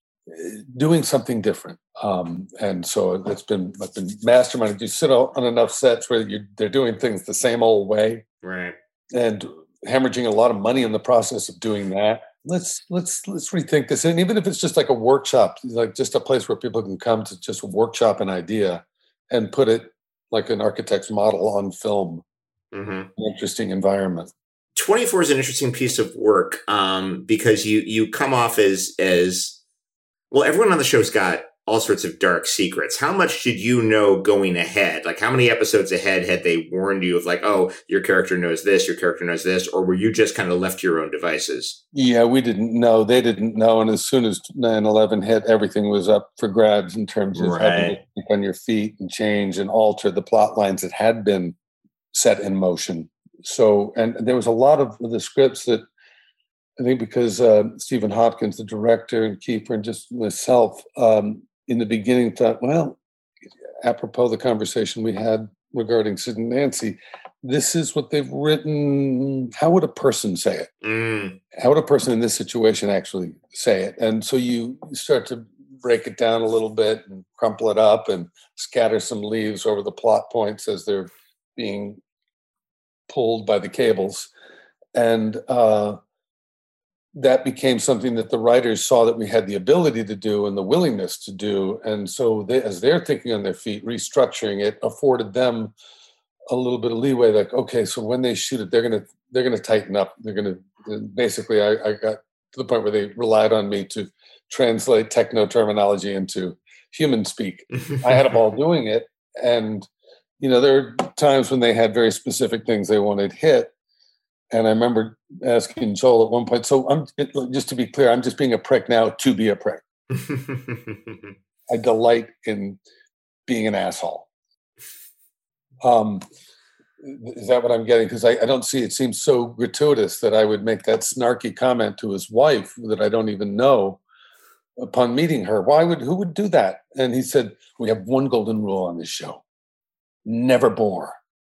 doing something different. Um, and so it's been, I've been masterminding. You sit on enough sets where you're, they're doing things the same old way. Right. And hemorrhaging a lot of money in the process of doing that. Let's let's let's rethink this. And even if it's just like a workshop, like just a place where people can come to just workshop an idea and put it like an architect's model on film. Mm-hmm. An interesting environment. twenty-four is an interesting piece of work um, because you you come off as as well. Everyone on the show's got all sorts of dark secrets. How much did you know going ahead? Like, how many episodes ahead had they warned you of, like, oh, your character knows this, your character knows this, or were you just kind of left to your own devices? Yeah, we didn't know. They didn't know. And as soon as nine eleven hit, everything was up for grabs in terms of right. having to keep on your feet and change and alter the plot lines that had been set in motion. So, and there was a lot of the scripts that I think because uh, Stephen Hopkins, the director, and Kiefer, and just myself, um, in the beginning thought, well, apropos the conversation we had regarding Sid and Nancy, this is what they've written. How would a person say it? Mm. How would a person in this situation actually say it? And so you start to break it down a little bit and crumple it up and scatter some leaves over the plot points as they're being pulled by the cables. And uh, that became something that the writers saw that we had the ability to do and the willingness to do. And so they, as they're thinking on their feet, restructuring it afforded them a little bit of leeway. Like, okay, so when they shoot it, they're going to, they're going to tighten up. They're going to, basically I, I got to the point where they relied on me to translate techno terminology into human speak. I had them all doing it. And, you know, there are times when they had very specific things they wanted hit. And I remember asking Joel at one point, so I'm just to be clear, I'm just being a prick now to be a prick. I delight in being an asshole. Um, is that what I'm getting? Because I, I don't see, it seems so gratuitous that I would make that snarky comment to his wife that I don't even know upon meeting her. Why would, who would do that? And he said, we have one golden rule on this show. Never bore.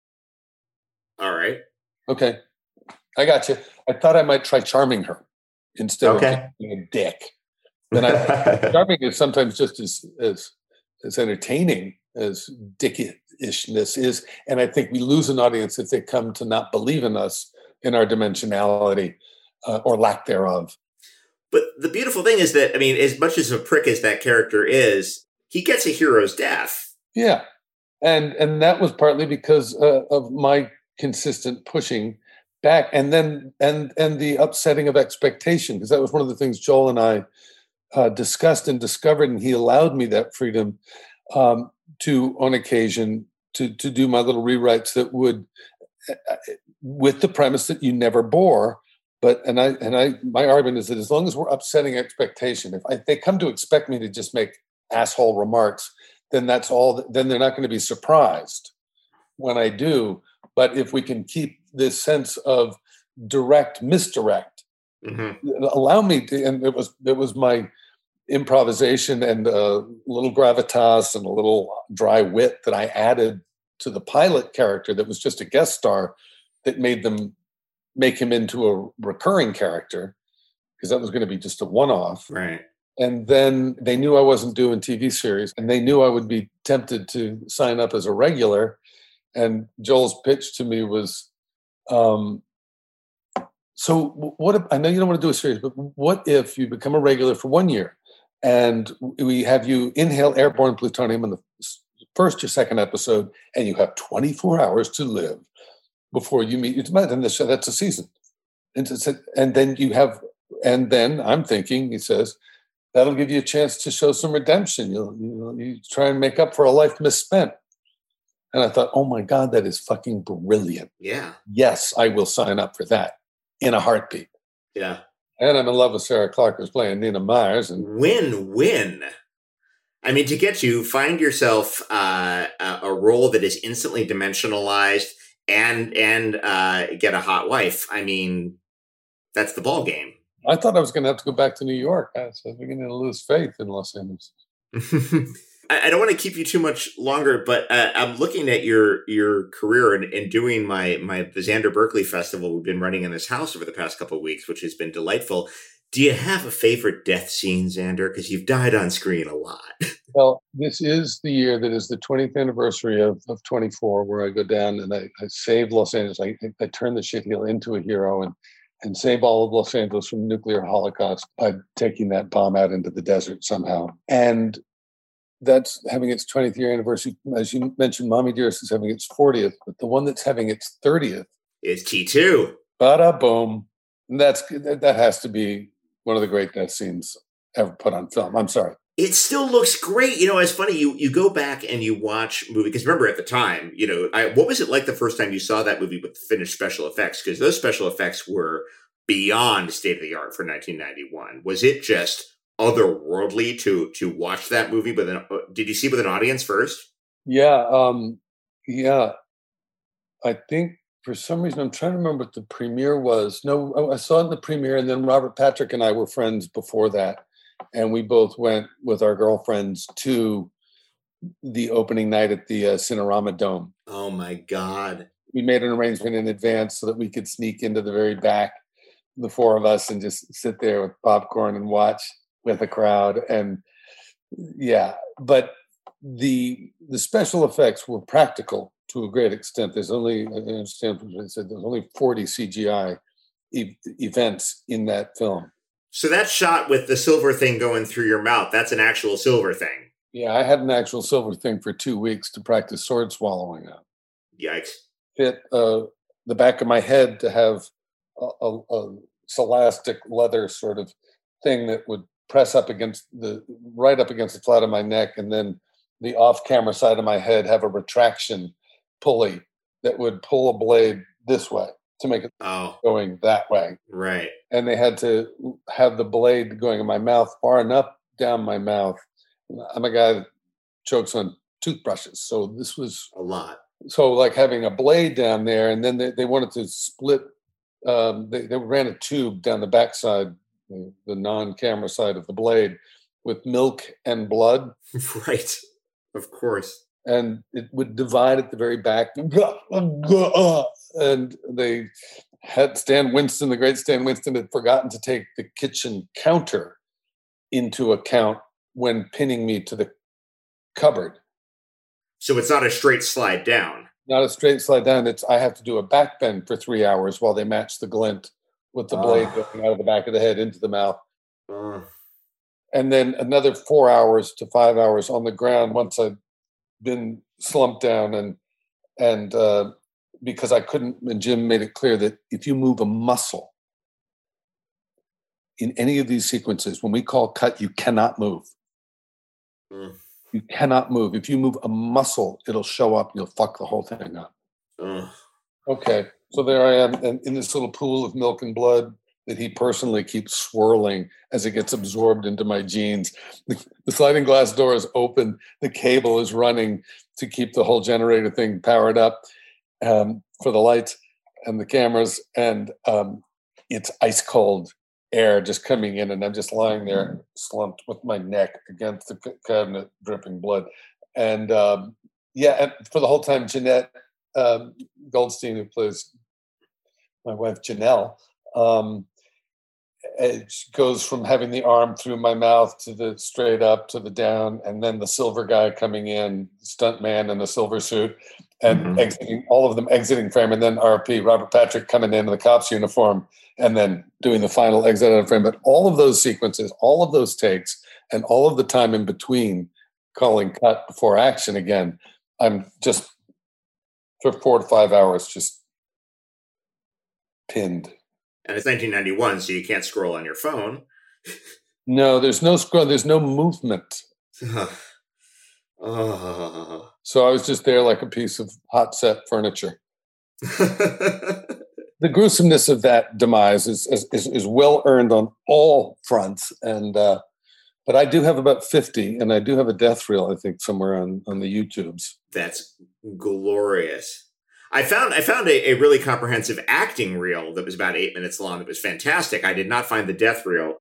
All right. Okay. I got you. I thought I might try charming her instead okay. of just being a dick. Then I, charming is sometimes just as, as, as entertaining as dickishness is. And I think we lose an audience if they come to not believe in us, in our dimensionality uh, or lack thereof. But the beautiful thing is that, I mean, as much as a prick as that character is, he gets a hero's death. Yeah. And and that was partly because uh, of my consistent pushing back, and then and and the upsetting of expectation, because that was one of the things Joel and I uh, discussed and discovered, and he allowed me that freedom um, to, on occasion, to to do my little rewrites that would, uh, with the premise that you never bore. But and I and I my argument is that as long as we're upsetting expectation, if, I, if they come to expect me to just make asshole remarks, then that's all. Then they're not going to be surprised when I do. But if we can keep this sense of direct misdirect, mm-hmm. allow me to, and it was it was my improvisation and a little gravitas and a little dry wit that I added to the pilot character that was just a guest star that made them make him into a recurring character, because that was going to be just a one-off. Right. And then they knew I wasn't doing T V series, and they knew I would be tempted to sign up as a regular. And Joel's pitch to me was, um, so what if, I know you don't want to do a series, but what if you become a regular for one year and we have you inhale airborne plutonium in the first or second episode, and you have twenty-four hours to live before you meet your and that's a season. And, and then you have, and then I'm thinking, he says, that'll give you a chance to show some redemption. You'll, you you try and make up for a life misspent. And I thought, oh my God, that is fucking brilliant. Yeah. Yes, I will sign up for that in a heartbeat. Yeah. And I'm in love with Sarah Clark, who's playing Nina Myers. And win-win. I mean, to get you, find yourself uh, a role that is instantly dimensionalized and and uh, get a hot wife. I mean, that's the ball game. I thought I was going to have to go back to New York. I was beginning to lose faith in Los Angeles. I don't want to keep you too much longer, but uh, I'm looking at your your career and, and doing my my the Xander Berkeley Festival we've been running in this house over the past couple of weeks, which has been delightful. Do you have a favorite death scene, Xander? Because you've died on screen a lot. Well, this is the year that is the twentieth anniversary of, of twenty-four, where I go down and I, I save Los Angeles. I, I turn the shitheel into a hero and and save all of Los Angeles from nuclear holocaust by taking that bomb out into the desert somehow. And that's having its twentieth year anniversary. As you mentioned, Mommy Dearest is having its fortieth, but the one that's having its thirtieth is T two. Bada boom. And that's, that has to be one of the great death scenes ever put on film. I'm sorry. It still looks great. You know, it's funny. You you go back and you watch movie, because remember at the time, you know, I, what was it like the first time you saw that movie with finished special effects? Because those special effects were beyond state of the art for nineteen ninety-one. Was it just otherworldly to to watch that movie? But then, did you see it with an audience first? Yeah, um, yeah. I think for some reason I'm trying to remember what the premiere was. No, I saw it in the premiere, and then Robert Patrick and I were friends before that. And we both went with our girlfriends to the opening night at the uh, Cinerama Dome. Oh my God. we made an arrangement in advance so that we could sneak into the very back, the four of us, and just sit there with popcorn and watch with a crowd. And yeah, but the the special effects were practical to a great extent. There's only, I understand what I said, there's only forty C G I e- events in that film. So that shot with the silver thing going through your mouth, that's an actual silver thing. Yeah, I had an actual silver thing for two weeks to practice sword swallowing on. Yikes. Fit uh, the back of my head to have a, a, a celastic leather sort of thing that would press up against the, right up against the flat of my neck, and then the off-camera side of my head have a retraction pulley that would pull a blade this way to make it oh. going that way. Right. And they had to have the blade going in my mouth far enough down my mouth. I'm a guy that chokes on toothbrushes, so this was a lot. So like having a blade down there, and then they, they wanted to split, um, they, they ran a tube down the backside, the, the non-camera side of the blade, with milk and blood. Right, of course. And it would divide at the very back. And they had Stan Winston, the great Stan Winston, had forgotten to take the kitchen counter into account when pinning me to the cupboard. So it's not a straight slide down. Not a straight slide down. It's I have to do a back bend for three hours while they match the glint with the blade uh, going out of the back of the head into the mouth. Uh, and then another four hours to five hours on the ground once I'd been slumped down. And and uh, because I couldn't, and Jim made it clear that if you move a muscle in any of these sequences, when we call cut, you cannot move. Mm. You cannot move. If you move a muscle, it'll show up. You'll fuck the whole thing up. Uh. Okay, so there I am in, in this little pool of milk and blood that he personally keeps swirling as it gets absorbed into my jeans. The, the sliding glass door is open. The cable is running to keep the whole generator thing powered up um, for the lights and the cameras. And um, it's ice cold air just coming in, and I'm just lying there slumped with my neck against the cabinet, dripping blood. And um, yeah, and for the whole time, Jeanette um, Goldstein, who plays my wife Janelle, um, it goes from having the arm through my mouth to the straight up to the down, and then the silver guy coming in, stunt man in a silver suit, and mm-hmm. exiting, all of them exiting frame, and then R P, Robert Patrick, coming in in the cop's uniform, and then doing the final exit out of frame. But all of those sequences, all of those takes, and all of the time in between calling cut before action again, I'm just for four to five hours just pinned. And it's nineteen ninety-one, so you can't scroll on your phone. No, there's no scroll. There's no movement. oh. So I was just there like a piece of hot set furniture. The gruesomeness of that demise is is, is well earned on all fronts, and uh, but I do have about fifty, and I do have a death reel, I think, somewhere on, on the YouTubes. That's glorious. I found I found a, a really comprehensive acting reel that was about eight minutes long. That was fantastic. I did not find the death reel.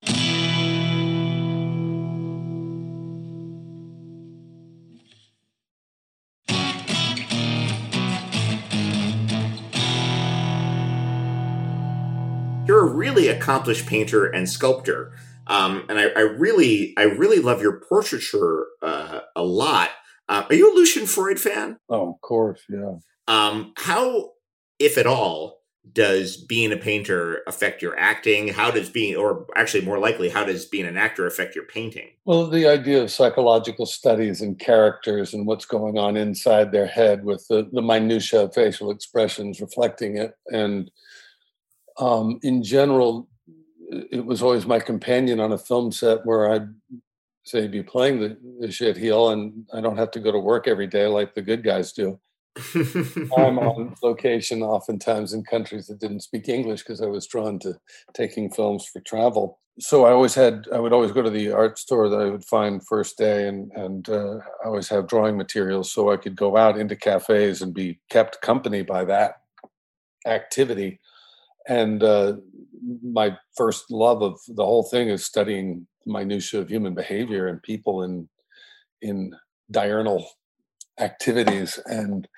You're a really accomplished painter and sculptor, um, and I, I really I really love your portraiture uh, a lot. Uh, are you a Lucian Freud fan? Oh, of course, yeah. Um, how, if at all, does being a painter affect your acting? How does being, or actually more likely, how does being an actor affect your painting? Well, the idea of psychological studies and characters and what's going on inside their head with the, the minutiae of facial expressions reflecting it. And um, in general, it was always my companion on a film set where I'd say, be playing the, the shit heel, and I don't have to go to work every day like the good guys do. I'm on location oftentimes in countries that didn't speak English because I was drawn to taking films for travel. So I always had, I would always go to the art store that I would find first day, and and uh, I always have drawing materials so I could go out into cafes and be kept company by that activity. And uh, my first love of the whole thing is studying the minutiae of human behavior and people in in diurnal activities, and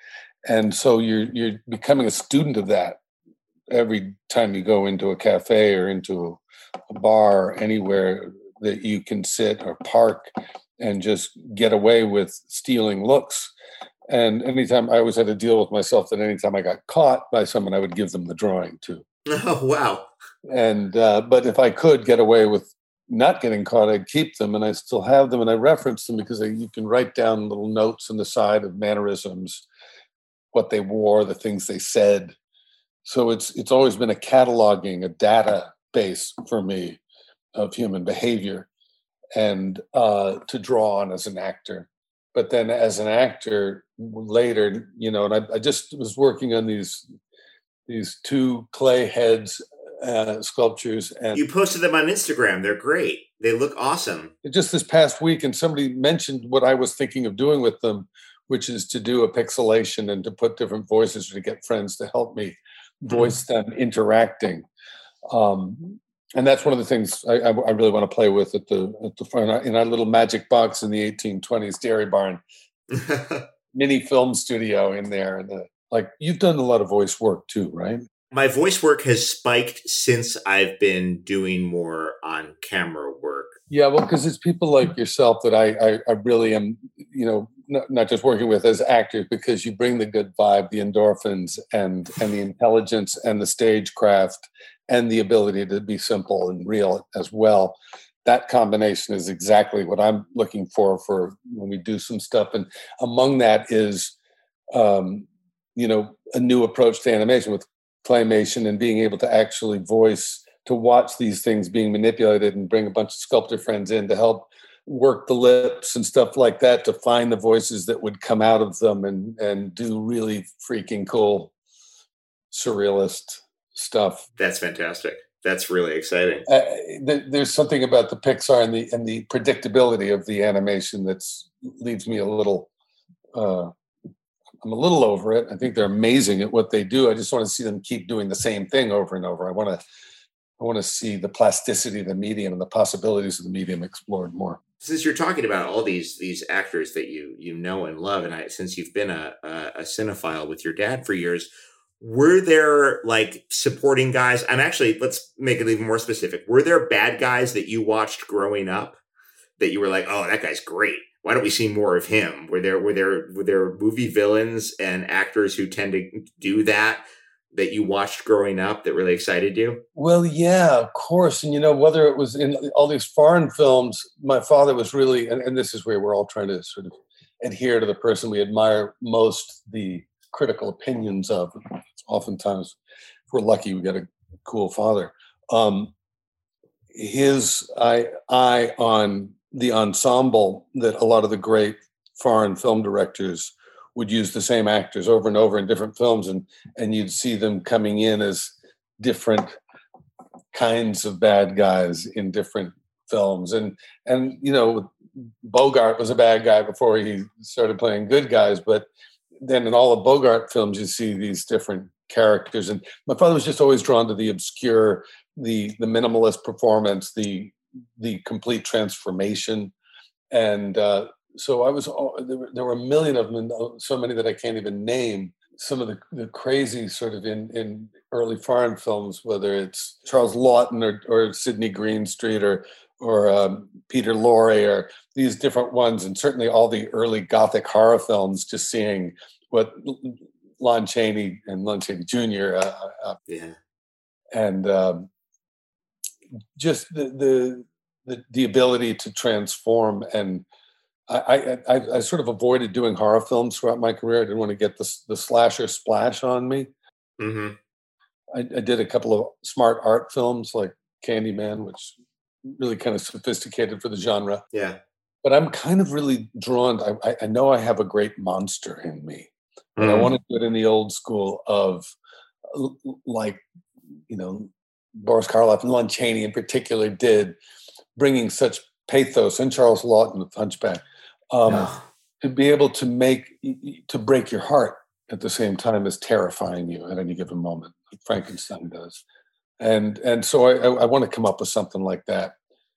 And so you're you're becoming a student of that every time you go into a cafe or into a bar or anywhere that you can sit or park and just get away with stealing looks. And anytime I always had to deal with myself that anytime I got caught by someone, I would give them the drawing too. Oh, wow. And, uh, but if I could get away with not getting caught, I'd keep them, and I still have them, and I reference them because I, you can write down little notes on the side of mannerisms, what they wore, the things they said. So it's it's always been a cataloging, a database for me of human behavior, and uh, to draw on as an actor. But then as an actor later, you know, and I, I just was working on these these two clay heads uh, sculptures, and you posted them on Instagram. They're great. They look awesome. Just this past week, and somebody mentioned what I was thinking of doing with them, which is to do a pixelation and to put different voices, or to get friends to help me voice them interacting. Um, and that's one of the things I, I, I really want to play with at the at the front in our little magic box in the eighteen twenties dairy barn, mini film studio in there. And the, like, you've done a lot of voice work too, right? My voice work has spiked since I've been doing more on camera work. Yeah, well, because it's people like yourself that I, I, I really am, you know, not, not just working with as actors, because you bring the good vibe, the endorphins, and and the intelligence, and the stagecraft, and the ability to be simple and real as well. That combination is exactly what I'm looking for for when we do some stuff. And among that is, um, you know, a new approach to animation with claymation, and being able to actually voice, to watch these things being manipulated and bring a bunch of sculptor friends in to help work the lips and stuff like that, to find the voices that would come out of them, and, and do really freaking cool surrealist stuff. That's fantastic. That's really exciting. Uh, th- there's something about the Pixar and the and the predictability of the animation that's leaves me a little, uh, I'm a little over it. I think they're amazing at what they do. I just want to see them keep doing the same thing over and over. I want to I want to see the plasticity of the medium and the possibilities of the medium explored more. Since you're talking about all these these actors that you you know and love, and I, since you've been a, a, a cinephile with your dad for years, were there like supporting guys? And actually, let's make it even more specific. Were there bad guys that you watched growing up that you were like, oh, that guy's great? Why don't we see more of him? Were there were there were there movie villains and actors who tend to do that that you watched growing up that really excited you? Well, yeah, of course. And, you know, whether it was in all these foreign films, my father was really, and, and this is where we're all trying to sort of adhere to the person we admire most the critical opinions of. Oftentimes, if we're lucky, we got a cool father. Um, his eye, eye on the ensemble that a lot of the great foreign film directors would use the same actors over and over in different films, and and you'd see them coming in as different kinds of bad guys in different films. And and you know, Bogart was a bad guy before he started playing good guys, but then in all the Bogart films, you see these different characters. And my father was just always drawn to the obscure, the the minimalist performance, the the complete transformation. And uh, so I was, there were, there were a million of them, and so many that I can't even name. Some of the, the crazy sort of in, in early foreign films, whether it's Charles Laughton or, or Sidney Greenstreet or or um, Peter Lorre, or these different ones, and certainly all the early Gothic horror films, just seeing what Lon Chaney and Lon Chaney Junior Uh, uh, yeah, and um, just the, the the the ability to transform. And I, I I I sort of avoided doing horror films throughout my career. I didn't want to get the the slasher splash on me. mm-hmm. I, I did a couple of smart art films like Candyman, which really kind of sophisticated for the genre. Yeah. But I'm kind of really drawn. I, I know I have a great monster in me, but mm. I want to do it in the old school of, like, you know, Boris Karloff and Lon Chaney in particular did, bringing such pathos, and Charles Laughton with Hunchback, um, oh. to be able to make, to break your heart at the same time as terrifying you at any given moment, like Frankenstein does. And and so I, I want to come up with something like that.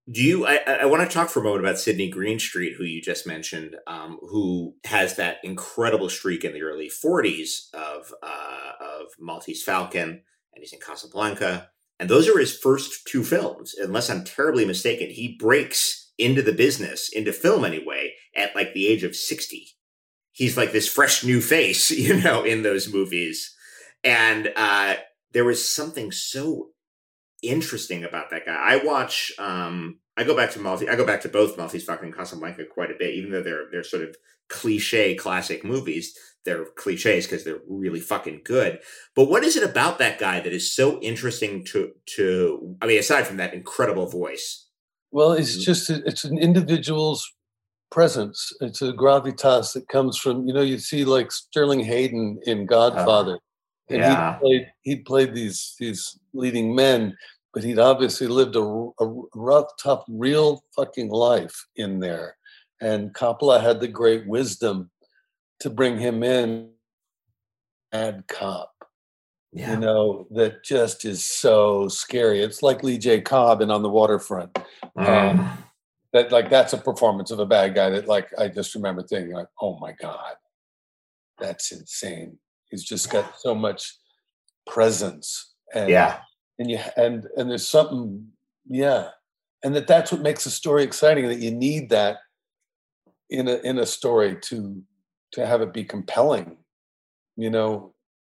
Do you? I, I want to talk for a moment about Sidney Greenstreet, who you just mentioned, um, who has that incredible streak in the early forties of uh, of Maltese Falcon, and he's in Casablanca, and those are his first two films. Unless I'm terribly mistaken, he breaks into the business, into film anyway, at like the age of sixty. He's like this fresh new face, you know, in those movies, and uh, there was something so interesting about that guy. I watch. Um, I go back to Maltese. I go back to both Maltese Falcon and Casablanca quite a bit, even though they're they're sort of cliche classic movies. They're cliches because they're really fucking good. But what is it about that guy that is so interesting to to? I mean, aside from that incredible voice. Well, it's just a, it's an individual's presence. It's a gravitas that comes from, you know, you see like Sterling Hayden in Godfather. Uh, and yeah. he played he played these these leading men, but he'd obviously lived a, a rough, tough, real fucking life in there. And Coppola had the great wisdom to bring him in, bad cop. Yeah. You know, that just is so scary. It's like Lee J. Cobb in On the Waterfront. Mm. Um, that like that's a performance of a bad guy that like I just remember thinking like, oh my God, that's insane. He's just got so much presence, and yeah, and you and and there's something, yeah, and that that's what makes a story exciting. That you need that in a in a story to to have it be compelling, you know.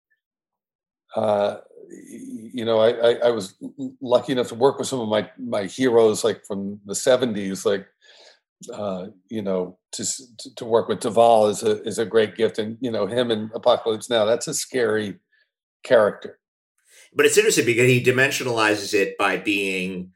Uh, you know, I, I I was lucky enough to work with some of my my heroes, like from the seventies, like. Uh, you know, to to work with Duvall is a is a great gift, and you know him in Apocalypse Now. That's a scary character. But it's interesting because he dimensionalizes it by being,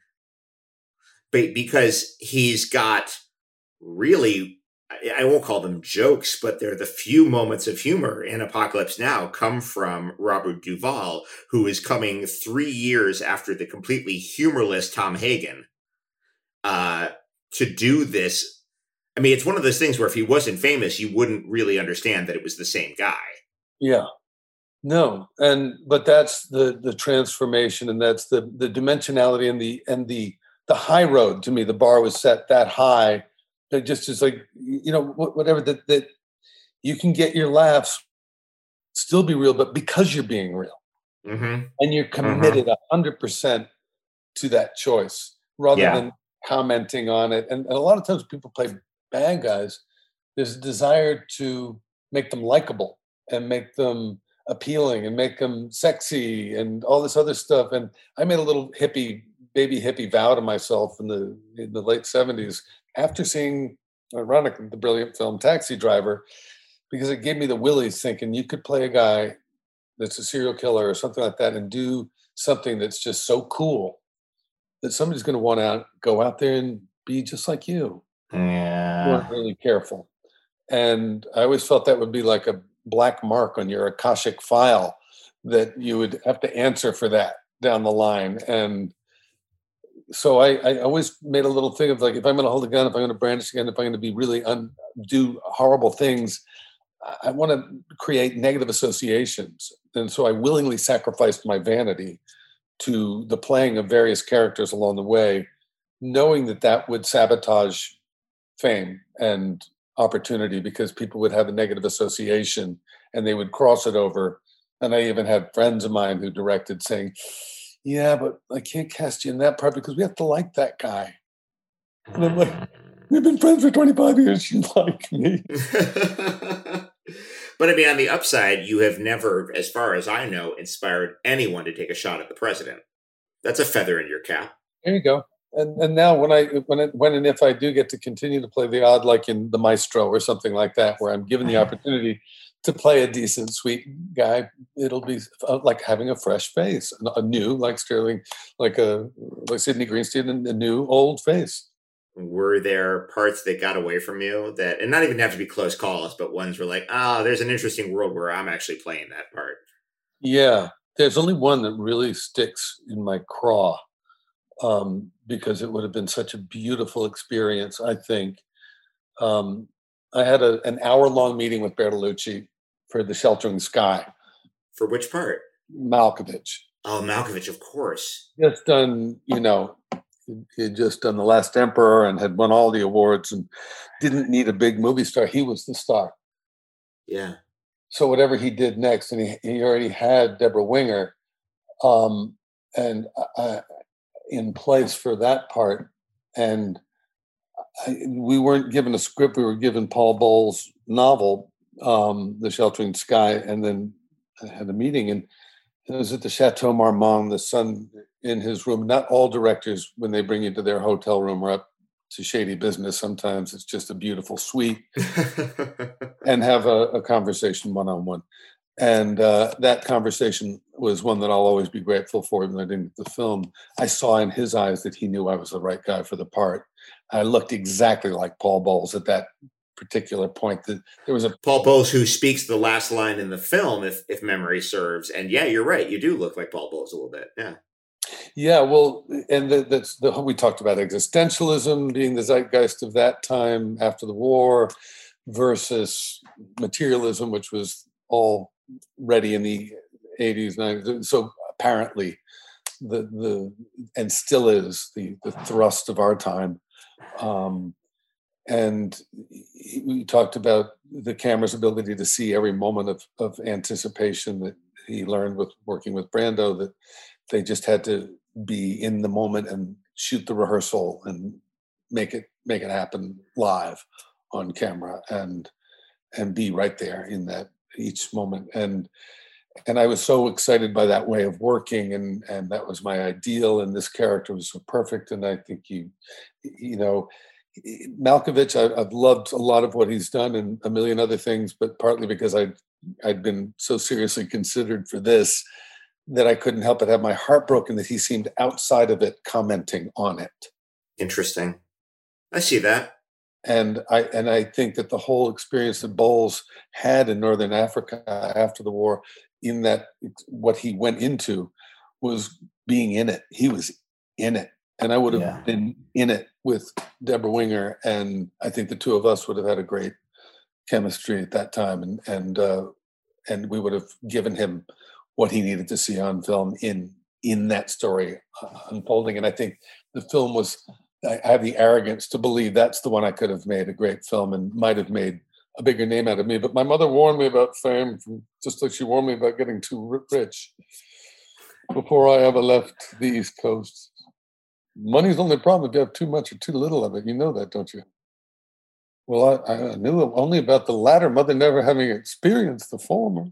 because he's got really, I won't call them jokes, but they're the few moments of humor in Apocalypse Now come from Robert Duvall, who is coming three years after the completely humorless Tom Hagen. Uh, to do this. I mean, it's one of those things where if he wasn't famous, you wouldn't really understand that it was the same guy. Yeah. No. And, but that's the, the transformation, and that's the, the dimensionality and the, and the, the high road. To me, the bar was set that high that just is like, you know, whatever that, that you can get your laughs, still be real, but because you're being real, mm-hmm. and you're committed a hundred percent to that choice rather yeah. than commenting on it. And, and a lot of times people play bad guys, there's a desire to make them likable and make them appealing and make them sexy and all this other stuff. And I made a little hippie, baby hippie vow to myself in the in the late seventies after seeing, ironically, the brilliant film Taxi Driver, because it gave me the willies thinking you could play a guy that's a serial killer or something like that and do something that's just so cool that somebody's going to want to go out there and be just like you. Yeah. You weren't really careful. And I always felt that would be like a black mark on your Akashic file that you would have to answer for that down the line. And so I, I always made a little thing of like, if I'm going to hold a gun, if I'm going to brandish a gun, if I'm going to be really un, do horrible things, I want to create negative associations. And so I willingly sacrificed my vanity to the playing of various characters along the way, knowing that that would sabotage fame and opportunity because people would have a negative association and they would cross it over. And I even had friends of mine who directed saying, yeah, but I can't cast you in that part because we have to like that guy. And I'm like, we've been friends for twenty-five years. You like me. But I mean, on the upside, you have never, as far as I know, inspired anyone to take a shot at the president. That's a feather in your cap. There you go. And and now when I when it, when and if I do get to continue to play the odd, like in The Maestro or something like that, where I'm given the opportunity to play a decent, sweet guy, it'll be like having a fresh face, a new, like Sterling, like a like Sidney Greenstreet, and a new old face. Were there parts that got away from you that, and not even have to be close calls, but ones were like, oh, there's an interesting world where I'm actually playing that part? Yeah, there's only one that really sticks in my craw um, because it would have been such a beautiful experience, I think. Um, I had a, an hour-long meeting with Bertolucci for The Sheltering Sky. For which part? Malkovich. Oh, Malkovich, of course. Just done, you know, he had just done The Last Emperor and had won all the awards and didn't need a big movie star. He was the star. Yeah. So whatever he did next, and he, he already had Deborah Winger um, and uh, in place for that part. And I, we weren't given a script. We were given Paul Bowles' novel, um, The Sheltering Sky, and then I had a meeting. And it was at the Chateau Marmont, the son in his room. Not all directors, when they bring you to their hotel room, are up to shady business. Sometimes it's just a beautiful suite and have a, a conversation one-on-one. And uh, that conversation was one that I'll always be grateful for, even though I didn't get the film. I saw in his eyes that he knew I was the right guy for the part. I looked exactly like Paul Bowles at that particular point. That there was a Paul Bowles who speaks the last line in the film, if if memory serves. And yeah, you're right. You do look like Paul Bowles a little bit. Yeah. Yeah, well, and the, that's the we talked about existentialism being the zeitgeist of that time after the war versus materialism, which was all ready in the eighties, nineties. So apparently, the the and still is the the thrust of our time. Um, and we talked about the camera's ability to see every moment of of anticipation that he learned with working with Brando, that they just had to be in the moment and shoot the rehearsal and make it make it happen live on camera and and be right there in that each moment. And and I was so excited by that way of working, and and that was my ideal. And this character was so perfect. And I think you you know Malkovich, I, I've loved a lot of what he's done and a million other things, but partly because I I'd been so seriously considered for this, that I couldn't help but have my heart broken that he seemed outside of it commenting on it. Interesting. I see that. And I and I think that the whole experience that Bowles had in Northern Africa after the war, in that what he went into was being in it. He was in it. And I would have yeah. been in it with Deborah Winger. And I think the two of us would have had a great chemistry at that time. And and uh, and we would have given him what he needed to see on film in in that story uh, unfolding. And I think the film was, I have the arrogance to believe that's the one I could have made a great film and might have made a bigger name out of me. But my mother warned me about fame, from, just like she warned me about getting too rich before I ever left the East Coast. Money's the only problem if you have too much or too little of it. You know that, don't you? Well, I, I knew only about the latter, mother never having experienced the former.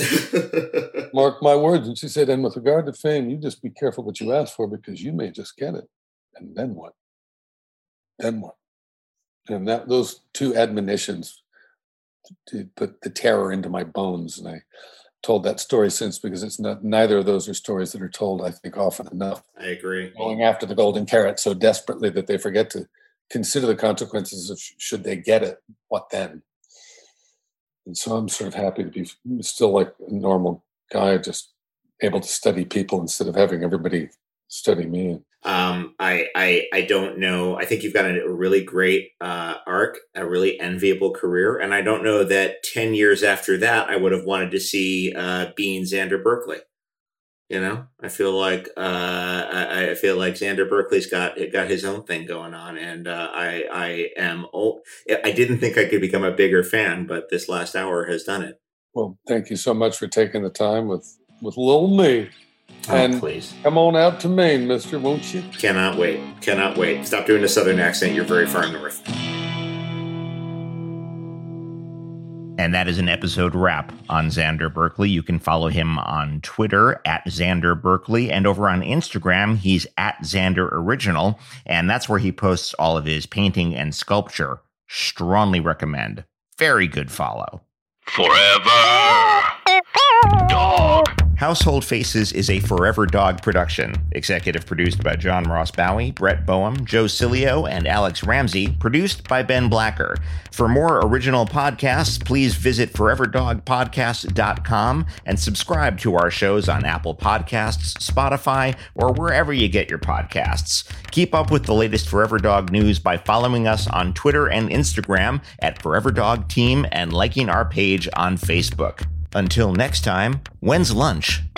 Mark my words. And she said, and with regard to fame, you just be careful what you ask for, because you may just get it. And then what? Then what? And that those two admonitions to put the terror into my bones. And I told that story since, because it's not, neither of those are stories that are told, I think, often enough. I agree. Going after the golden carrot so desperately that they forget to consider the consequences of should they get it, what then? And so I'm sort of happy to be still like a normal guy, just able to study people instead of having everybody study me. Um, I, I, I don't know. I think you've got a really great uh, arc, a really enviable career. And I don't know that ten years after that, I would have wanted to see uh, Bean Xander Berkeley. You know, I feel like uh, I, I feel like Xander Berkeley's got got his own thing going on, and uh, I I am oh, I didn't think I could become a bigger fan, but this last hour has done it. Well, thank you so much for taking the time with with little me. Oh, and please come on out to Maine, mister, won't you? Cannot wait. Cannot wait. Stop doing the Southern accent. You're very far north. And that is an episode wrap on Xander Berkeley. You can follow him on Twitter at Xander Berkeley, and over on Instagram, he's at Xander Original, and that's where he posts all of his painting and sculpture. Strongly recommend. Very good follow. Forever Dog. Household Faces is a Forever Dog production. Executive produced by John Ross Bowie, Brett Boehm, Joe Cilio, and Alex Ramsey. Produced by Ben Blacker. For more original podcasts, please visit forever dog podcast dot com and subscribe to our shows on Apple Podcasts, Spotify, or wherever you get your podcasts. Keep up with the latest Forever Dog news by following us on Twitter and Instagram at Forever Dog Team and liking our page on Facebook. Until next time, when's lunch?